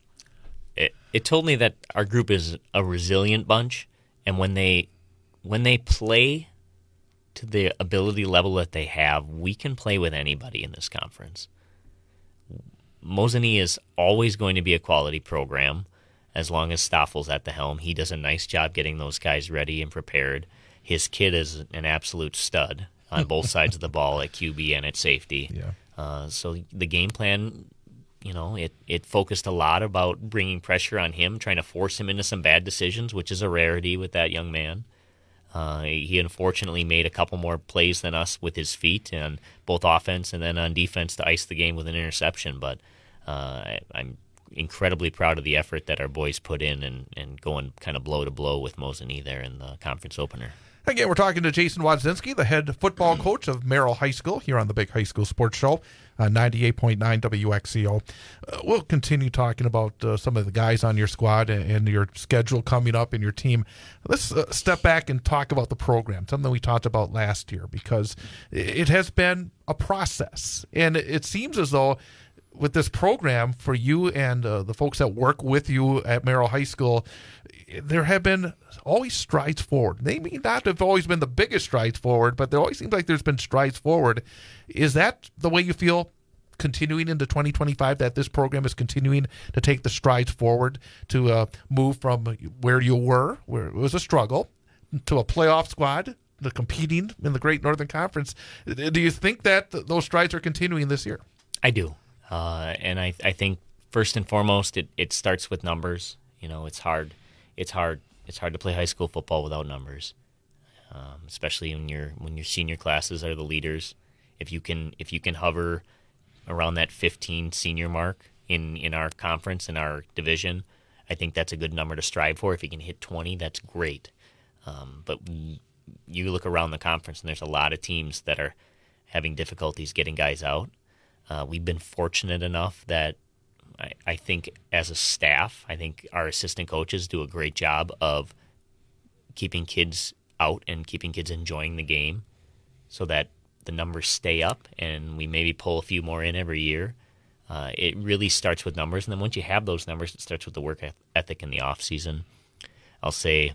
It told me that our group is a resilient bunch, and when they play to the ability level that they have, we can play with anybody in this conference. Mosinee is always going to be a quality program as long as Staffel's at the helm. He does a nice job getting those guys ready and prepared. His kid is an absolute stud on both sides of the ball at QB and at safety. Yeah. So the game plan, it focused a lot about bringing pressure on him, trying to force him into some bad decisions, which is a rarity with that young man. He unfortunately made a couple more plays than us with his feet, and both offense and then on defense to ice the game with an interception. But I'm incredibly proud of the effort that our boys put in and going kind of blow to blow with Mosinee there in the conference opener. Again, we're talking to Jason Wadzinski, the head football coach of Merrill High School, here on the Big High School Sports Show, 98.9 WXCO. We'll continue talking about some of the guys on your squad and your schedule coming up in your team. Let's step back and talk about the program, something we talked about last year, because it has been a process. And it seems as though with this program, for you and the folks that work with you at Merrill High School, there have been always strides forward. They may not have always been the biggest strides forward, but there always seems like there's been strides forward. Is that the way you feel continuing into 2025, that this program is continuing to take the strides forward to move from where you were, where it was a struggle, to a playoff squad, to competing in the Great Northern Conference? Do you think that those strides are continuing this year? I do. And I think first and foremost, it starts with numbers. It's hard. It's hard to play high school football without numbers, especially when your senior classes are the leaders. If you can hover around that 15 senior mark in our conference, in our division, I think that's a good number to strive for. If you can hit 20, that's great. But you look around the conference, and there's a lot of teams that are having difficulties getting guys out. We've been fortunate enough that I think as a staff, I think our assistant coaches do a great job of keeping kids out and keeping kids enjoying the game so that the numbers stay up and we maybe pull a few more in every year. It really starts with numbers, and then once you have those numbers, it starts with the work ethic in the off season. I'll say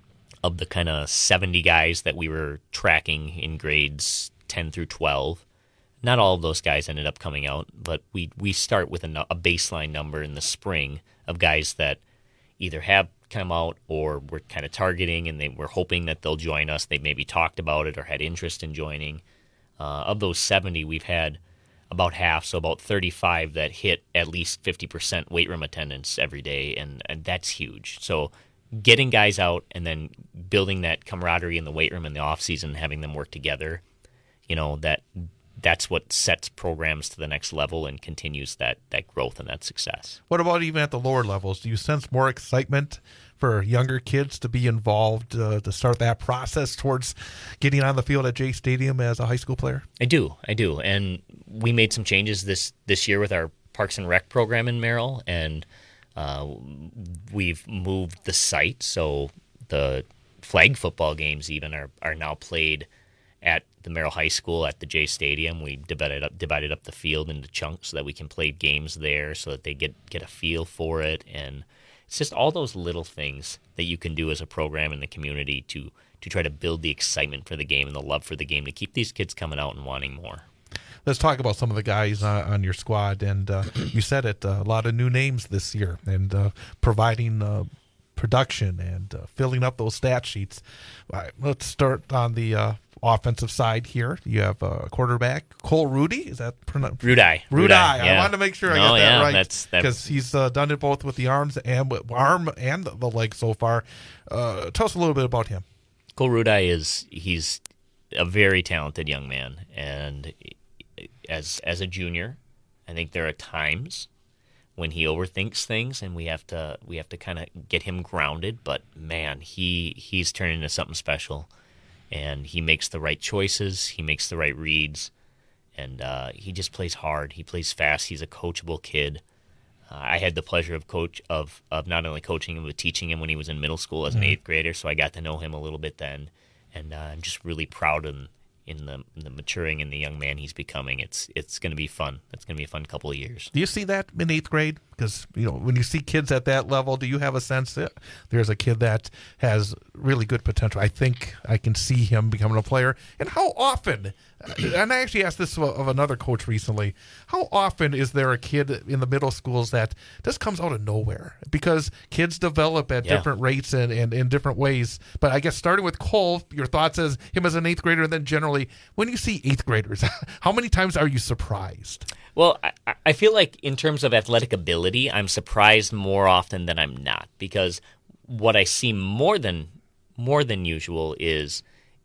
of the kind of 70 guys that we were tracking in grades 10 through 12, not all of those guys ended up coming out, but we start with a baseline number in the spring of guys that either have come out or we're kind of targeting, and we're hoping that they'll join us. They maybe talked about it or had interest in joining. Of those 70, we've had about half, so about 35 that hit at least 50% weight room attendance every day, and that's huge. So getting guys out and then building that camaraderie in the weight room in the off season, having them work together, that's what sets programs to the next level and continues that growth and that success. What about even at the lower levels? Do you sense more excitement for younger kids to be involved, to start that process towards getting on the field at Jay Stadium as a high school player? I do. And we made some changes this year with our Parks and Rec program in Merrill, and we've moved the site. So the flag football games even are now played at the Merrill High School at the Jay Stadium. We divided up the field into chunks so that we can play games there so that they get a feel for it. And it's just all those little things that you can do as a program in the community to try to build the excitement for the game and the love for the game to keep these kids coming out and wanting more. Let's talk about some of the guys on your squad. And you said it, a lot of new names this year, and providing production and filling up those stat sheets. All right, let's start on the offensive side here. You have quarterback Cole Rudy. Is that pronounced? Rudai. Yeah. I wanted to make sure I got that right, because he's done it both with the arms and the leg so far. Tell us a little bit about him. Cole Rudai he's a very talented young man, and as a junior, I think there are times when he overthinks things, and we have to kind of get him grounded. But man, he's turning into something special, and he makes the right choices, he makes the right reads, and he just plays hard. He plays fast. He's a coachable kid. I had the pleasure of not only coaching him but teaching him when he was in middle school as an 8th grader, so I got to know him a little bit then, and I'm just really proud of him. In the maturing and the young man he's becoming. It's going to be fun. It's going to be a fun couple of years. Do you see that in 8th grade? Because, when you see kids at that level, do you have a sense that there's a kid that has really good potential? I think I can see him becoming a player. And how often, and I actually asked this of another coach recently, how often is there a kid in the middle schools that just comes out of nowhere? Because kids develop at different rates and in different ways. But I guess starting with Cole, your thoughts as him as an 8th grader, and then generally, when you see 8th graders, how many times are you surprised? Well, I feel like in terms of athletic ability, I'm surprised more often than I'm not, because what I see more than usual is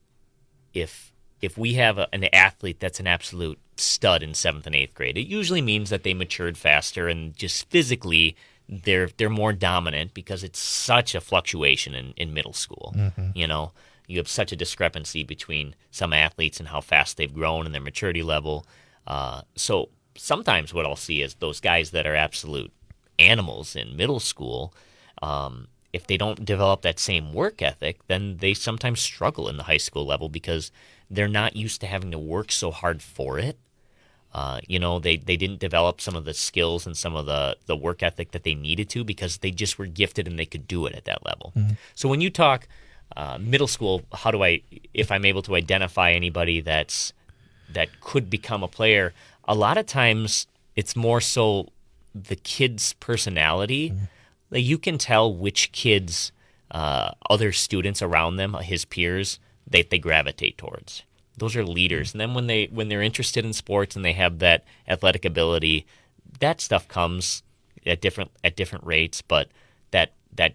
if we have an athlete that's an absolute stud in 7th and 8th grade, it usually means that they matured faster and just physically they're more dominant, because it's such a fluctuation in middle school. Mm-hmm. You have such a discrepancy between some athletes and how fast they've grown and their maturity level. So sometimes what I'll see is those guys that are absolute animals in middle school, if they don't develop that same work ethic, then they sometimes struggle in the high school level because they're not used to having to work so hard for it. They didn't develop some of the skills and some of the work ethic that they needed to, because they just were gifted and they could do it at that level. Mm-hmm. So when you talk middle school, if I'm able to identify anybody that could become a player, a lot of times it's more so the kid's personality. Mm-hmm. Like, you can tell which kids, other students around them, his peers, they gravitate towards. Those are leaders. And then when they're interested in sports and they have that athletic ability, that stuff comes at different rates. But that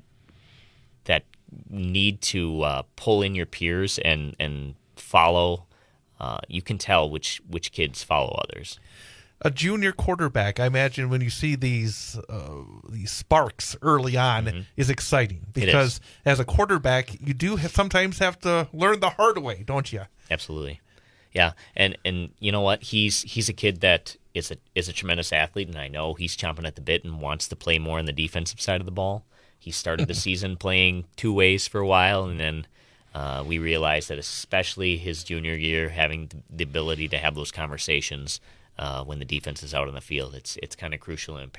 need to pull in your peers and follow, you can tell which kids follow others. A junior quarterback, I imagine when you see these sparks early on, mm-hmm. is exciting, because as a quarterback, you do sometimes have to learn the hard way, don't you? Absolutely, yeah. And you know what? He's a kid that is a tremendous athlete, and I know he's chomping at the bit and wants to play more on the defensive side of the ball. He started the season playing two ways for a while, and then we realized that especially his junior year, having the ability to have those conversations when the defense is out on the field, it's kind of crucial and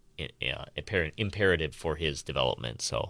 imperative for his development. So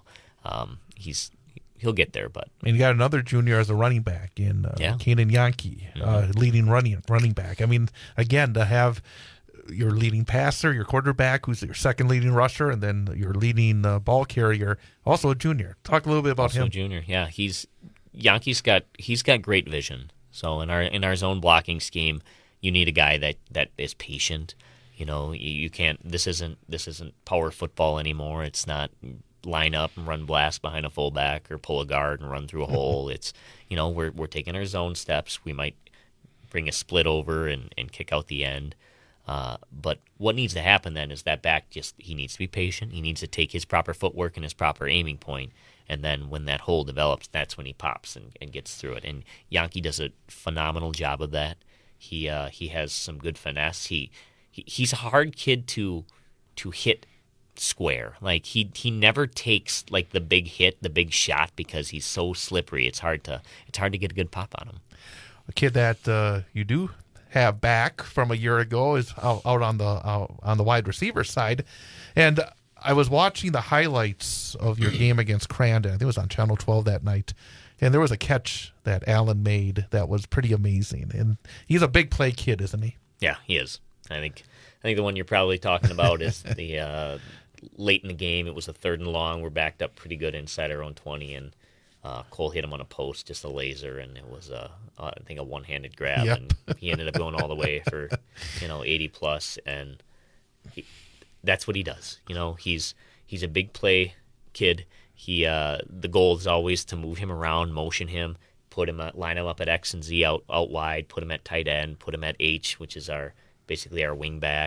he'll get there. But and you got another junior as a running back in Kanan Yankee, mm-hmm. Leading running back. I mean, again, to have your leading passer, your quarterback, who's your second leading rusher, and then your leading ball carrier, also a junior. Talk a little bit about him. Also a junior, yeah. Yankee's got great vision. So in our zone blocking scheme, you need a guy that is patient. You can't. This isn't power football anymore. It's not line up and run blast behind a fullback or pull a guard and run through a hole. It's we're taking our zone steps. We might bring a split over and kick out the end. But what needs to happen then is that back he needs to be patient. He needs to take his proper footwork and his proper aiming point, and then when that hole develops, that's when he pops and gets through it. And Yankee does a phenomenal job of that. He has some good finesse. He's a hard kid to hit square. Like he never takes like the big hit, the big shot, because he's so slippery. It's hard to get a good pop on him. A kid that you do have back from a year ago is out on the wide receiver side, and I was watching the highlights of your game against Crandon. I think it was on Channel 12 that night, and there was a catch that Allen made that was pretty amazing. And he's a big play kid, isn't he? Yeah, he is. I think the one you're probably talking about is the late in the game. It was a 3rd and long. We're backed up pretty good inside our own 20, and Cole hit him on a post, just a laser, and it was I think a one-handed grab, yep. And he ended up going all the way for 80 plus, and that's what he does. He's a big play kid. The goal is always to move him around, motion him, line him up at X and Z out wide, put him at tight end, put him at H, which is basically our wing back.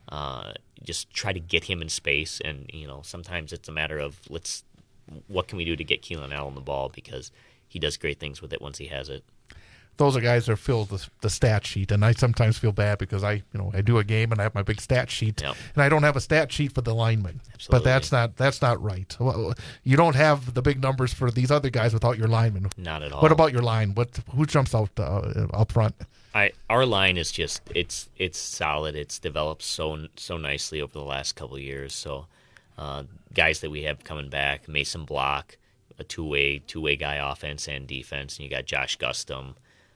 just try to get him in space. And, sometimes it's a matter of what can we do to get Keelan Allen the ball, because he does great things with it once he has it. Those are guys that fill the stat sheet, and I sometimes feel bad because I do a game and I have my big stat sheet, and I don't have a stat sheet for the linemen. Absolutely. But that's not right. Well, you don't have the big numbers for these other guys without your linemen. Not at all. What about your line? Who jumps out up front? Our line is just it's solid. It's developed so nicely over the last couple of years. So guys that we have coming back, Mason Block, a two-way guy, offense and defense, and you got Josh Gustum.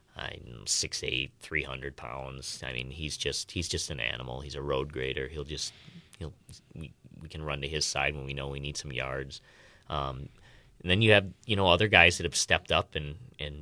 6'8", 300 pounds. I mean, he's just an animal. He's a road grader. We can run to his side when we know we need some yards. And then you have other guys that have stepped up and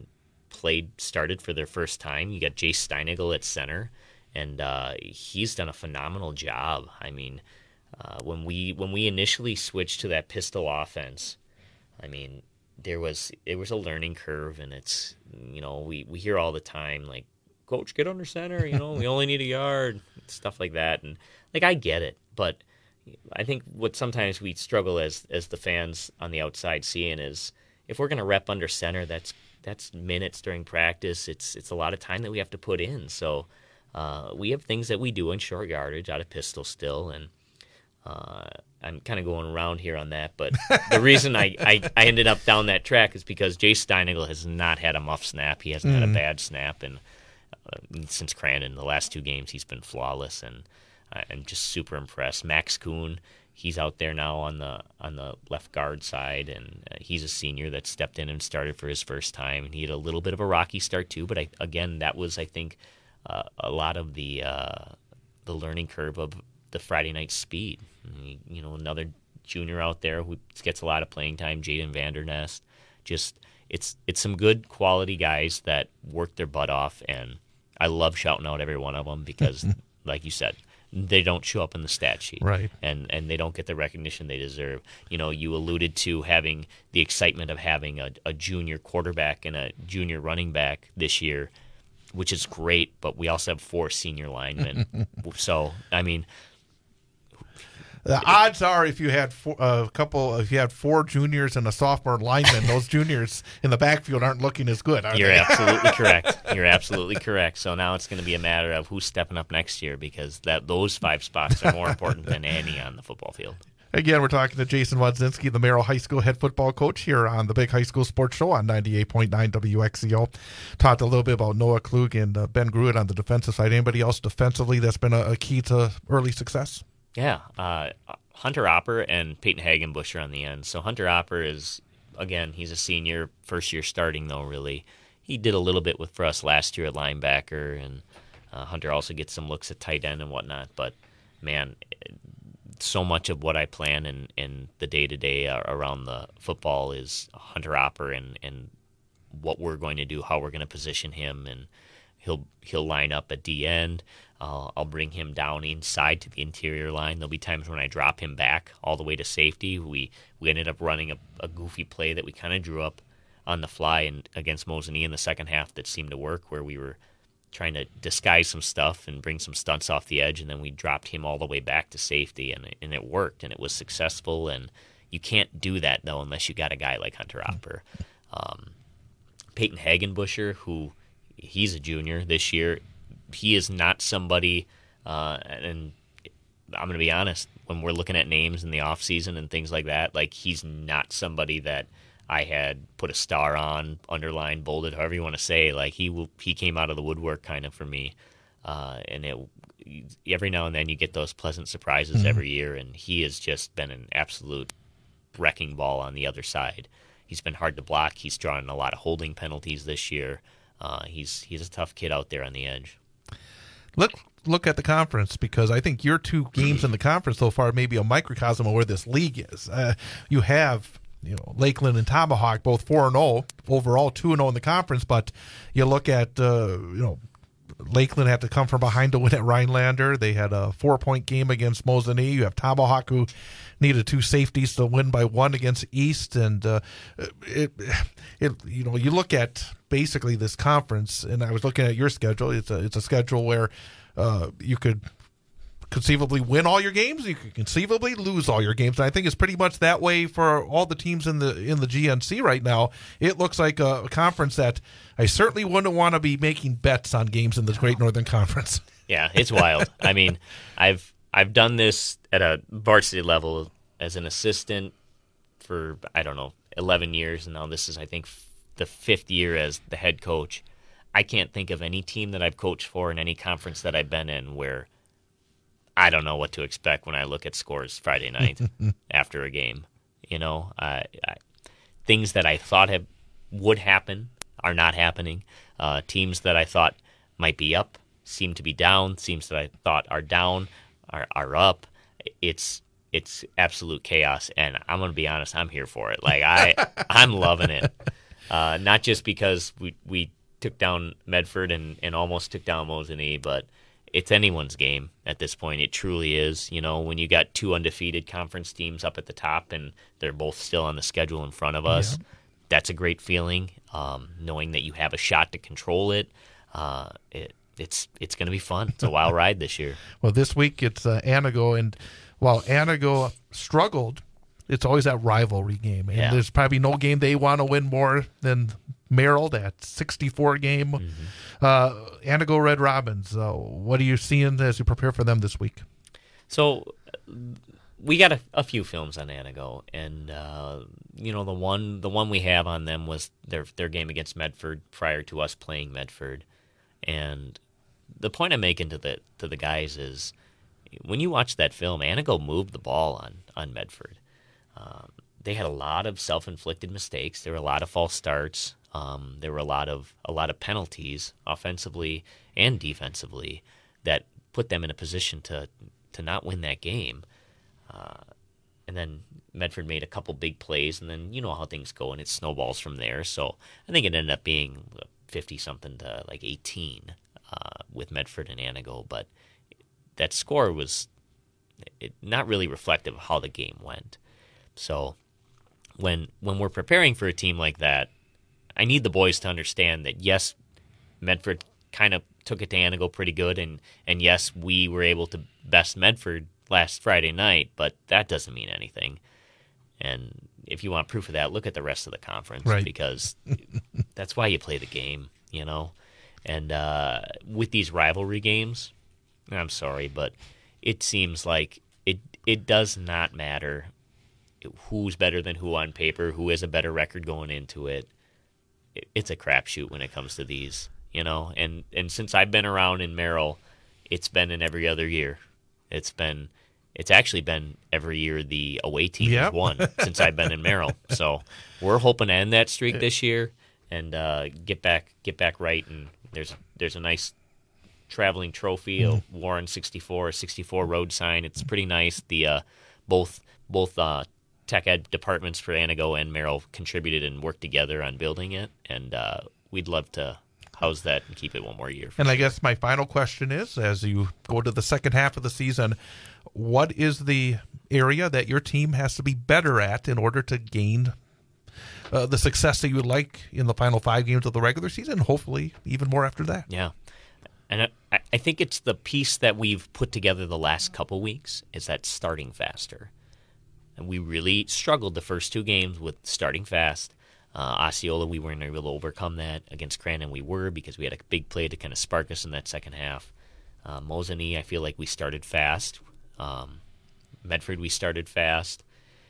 started for their first time. You got Jace Steinigel at center, and he's done a phenomenal job. I mean, when we initially switched to that pistol offense, I mean, there was a learning curve, and it's we hear all the time, like, coach, get under center, we only need a yard, stuff like that, and I get it, but I think what sometimes we struggle as the fans on the outside seeing is, if we're going to rep under center, that's minutes during practice. It's a lot of time that we have to put in. So we have things that we do in short yardage out of pistol still, and I'm kind of going around here on that, but the reason I ended up down that track is because Jace Steinigel has not had a muff snap. He hasn't had a bad snap, and since Crandon, the last 2 games, he's been flawless, and I'm just super impressed. Max Kuhn, he's out there now on the left guard side, and he's a senior that stepped in and started for his first time, and he had a little bit of a rocky start too, but that was, I think, a lot of the learning curve of the Friday night speed. Another junior out there who gets a lot of playing time, Jaden Vandernest. Just it's some good quality guys that work their butt off, and I love shouting out every one of them because, like you said, they don't show up in the stat sheet, right? And they don't get the recognition they deserve. You alluded to having the excitement of having a junior quarterback and a junior running back this year, which is great. But we also have 4 senior linemen, so I mean. The odds are, if you had 4 juniors and a sophomore lineman, those juniors in the backfield aren't looking as good, are You're they? absolutely correct. You're absolutely correct. So now it's going to be a matter of who's stepping up next year, because those 5 spots are more important than any on the football field. Again, we're talking to Jason Wadzinski, the Merrill High School head football coach, here on the Big High School Sports Show on 98.9 WXCO. Talked a little bit about Noah Klug and Ben Gruitt on the defensive side. Anybody else defensively that's been a key to early success? Yeah, Hunter Opper and Peyton Hagenbusher on the end. So Hunter Opper is, again, he's a senior, first year starting though, really. He did a little bit for us last year at linebacker, and Hunter also gets some looks at tight end and whatnot. But, man, so much of what I plan in the day-to-day around the football is Hunter Opper and what we're going to do, how we're going to position him, and he'll line up at D end. I'll bring him down inside to the interior line. There'll be times when I drop him back all the way to safety. We ended up running a goofy play that we kind of drew up on the fly and against Mosinee in the second half that seemed to work, where we were trying to disguise some stuff and bring some stunts off the edge, and then we dropped him all the way back to safety, and it worked, and it was successful. And you can't do that, though, unless you got a guy like Hunter Opper. Peyton Hagenbusher, who he's a junior this year, he is not somebody, and I'm going to be honest, when we're looking at names in the offseason and things like that, he's not somebody that I had put a star on, underlined, bolded, however you want to say. He came out of the woodwork kind of for me, and every now and then you get those pleasant surprises every year, and he has just been an absolute wrecking ball on the other side. He's been hard to block. He's drawn a lot of holding penalties this year. He's a tough kid out there on the edge. Look at the conference, because I think your 2 games in the conference so far may be a microcosm of where this league is. You have Lakeland and Tomahawk both 4-0 overall, 2-0 in the conference, but you look at Lakeland had to come from behind to win at Rhinelander. They had a 4-point game against Mosinee. You have Tomahawk, who needed 2 safeties to win by 1 against East, and you look at basically this conference, and I was looking at your schedule. It's a schedule where you could conceivably win all your games. You can conceivably lose all your games. And I think it's pretty much that way for all the teams in the GNC right now. It looks like a conference that I certainly wouldn't want to be making bets on games in the Great Northern Conference. Yeah, it's wild. I mean, I've done this at a varsity level as an assistant for, 11 years, and now this is, I think, the 5th year as the head coach. I can't think of any team that I've coached for in any conference that I've been in where I don't know what to expect when I look at scores Friday night after a game. Things that I thought would happen are not happening. Teams that I thought might be up seem to be down. Teams that I thought are down are up. It's absolute chaos, and I'm going to be honest, I'm here for it. Like I'm loving it. Not just because we took down Medford and almost took down Mosinee, but it's anyone's game at this point. It truly is. When you got 2 undefeated conference teams up at the top and they're both still on the schedule in front of us, that's a great feeling. Knowing that you have a shot to control it, it's going to be fun. It's a wild ride this year. Well, this week it's Antigo, and while Antigo struggled, it's always that rivalry game. And there's probably no game they want to win more than Merrill, that 64 game. Antigo Red Robins, what are you seeing as you prepare for them this week? So we got a few films on Antigo, and the one we have on them was their game against Medford prior to us playing Medford. And the point I'm making to the guys is, when you watch that film, Antigo moved the ball on Medford. They had a lot of self-inflicted mistakes. There were a lot of false starts. There were a lot of penalties, offensively and defensively, that put them in a position to not win that game. And then Medford made a couple big plays, and then you know how things go, and it snowballs from there. So I think it ended up being 50-something to 18 with Medford and Antigo, but that score was not really reflective of how the game went. So when we're preparing for a team like that, I need the boys to understand that, yes, Medford kind of took it to Antigo pretty good, and yes, we were able to best Medford last Friday night, but that doesn't mean anything. And if you want proof of that, look at the rest of the conference, because that's why you play the game, And with these rivalry games, I'm sorry, but it seems like it does not matter who's better than who on paper, who has a better record going into it. It's a crapshoot when it comes to these, And since I've been around in Merrill, it's been in every other year. It's actually been every year the away team has won since I've been in Merrill. So we're hoping to end that streak this year and get back right. And there's a nice traveling trophy, a Warren 64 road sign. It's pretty nice. The both tech ed departments for Antigo and Merrill contributed and worked together on building it, and we'd love to house that and keep it one more year. And I guess my final question is, as you go to the second half of the season, what is the area that your team has to be better at in order to gain the success that you would like in the final 5 games of the regular season, hopefully even more after that? Yeah. And I think it's the piece that we've put together the last couple weeks is that starting faster. And we really struggled the first 2 games with starting fast. Osceola, we weren't able to overcome that. Against Crandon, we were, because we had a big play to kind of spark us in that second half. Mosinee, I feel like we started fast. Medford, we started fast.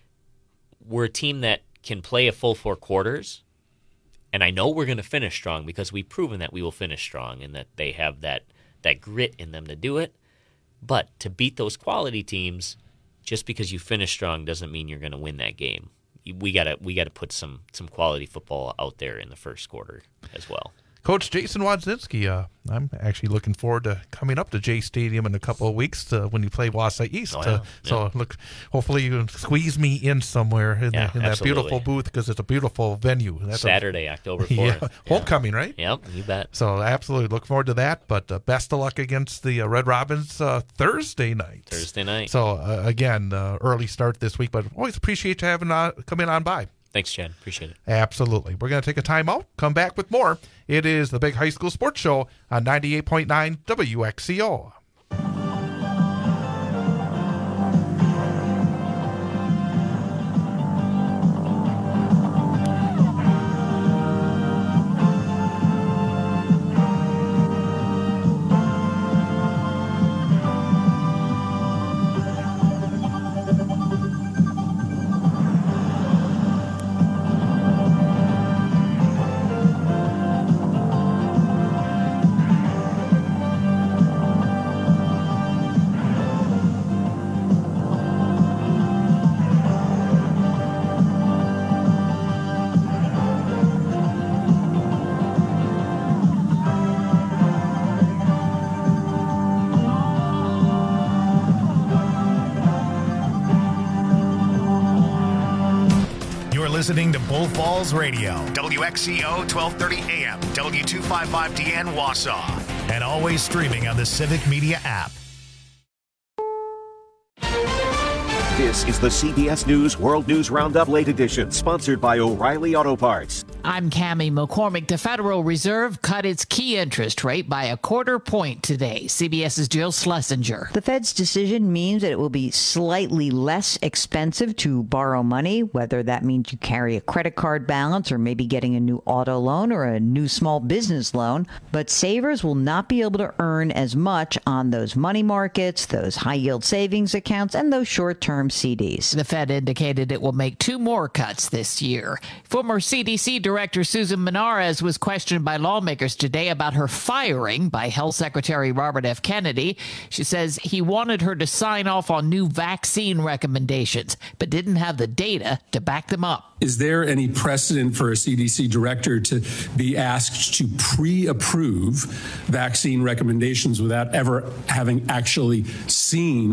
We're a team that can play a full 4 quarters, and I know we're going to finish strong because we've proven that we will finish strong and that they have that grit in them to do it. But to beat those quality teams, just because you finish strong doesn't mean you're going to win that game. We got to put some quality football out there in the first quarter as well. Coach Jason Wadzinski, I'm actually looking forward to coming up to Jay Stadium in a couple of weeks when you play Wausau East. So look, hopefully you can squeeze me in somewhere in that beautiful booth, because it's a beautiful venue. That's Saturday, October 4th. Homecoming, right? Yep, you bet. So absolutely look forward to that. But best of luck against the Red Robins Thursday night. So again, early start this week, but always appreciate you coming on by. Thanks, Chad. Appreciate it. Absolutely. We're going to take a timeout, come back with more. It is the Big High School Sports Show on 98.9 WXCO. listening to Bull Falls Radio, WXCO 1230 AM, W255DN Wausau, and always streaming on the Civic Media app. This is the CBS News World News Roundup Late Edition, sponsored by O'Reilly Auto Parts. I'm Cammie McCormick. The Federal Reserve cut its key interest rate by 1/4 point today. CBS's Jill Schlesinger. The Fed's decision means that it will be slightly less expensive to borrow money, whether that means you carry a credit card balance or maybe getting a new auto loan or a new small business loan. But savers will not be able to earn as much on those money markets, those high-yield savings accounts, and those short-term CDs. The Fed indicated it will make 2 more cuts this year. Former CDC Director Susan Menares was questioned by lawmakers today about her firing by Health Secretary Robert F. Kennedy. She says he wanted her to sign off on new vaccine recommendations, but didn't have the data to back them up. Is there any precedent for a CDC director to be asked to pre-approve vaccine recommendations without ever having actually seen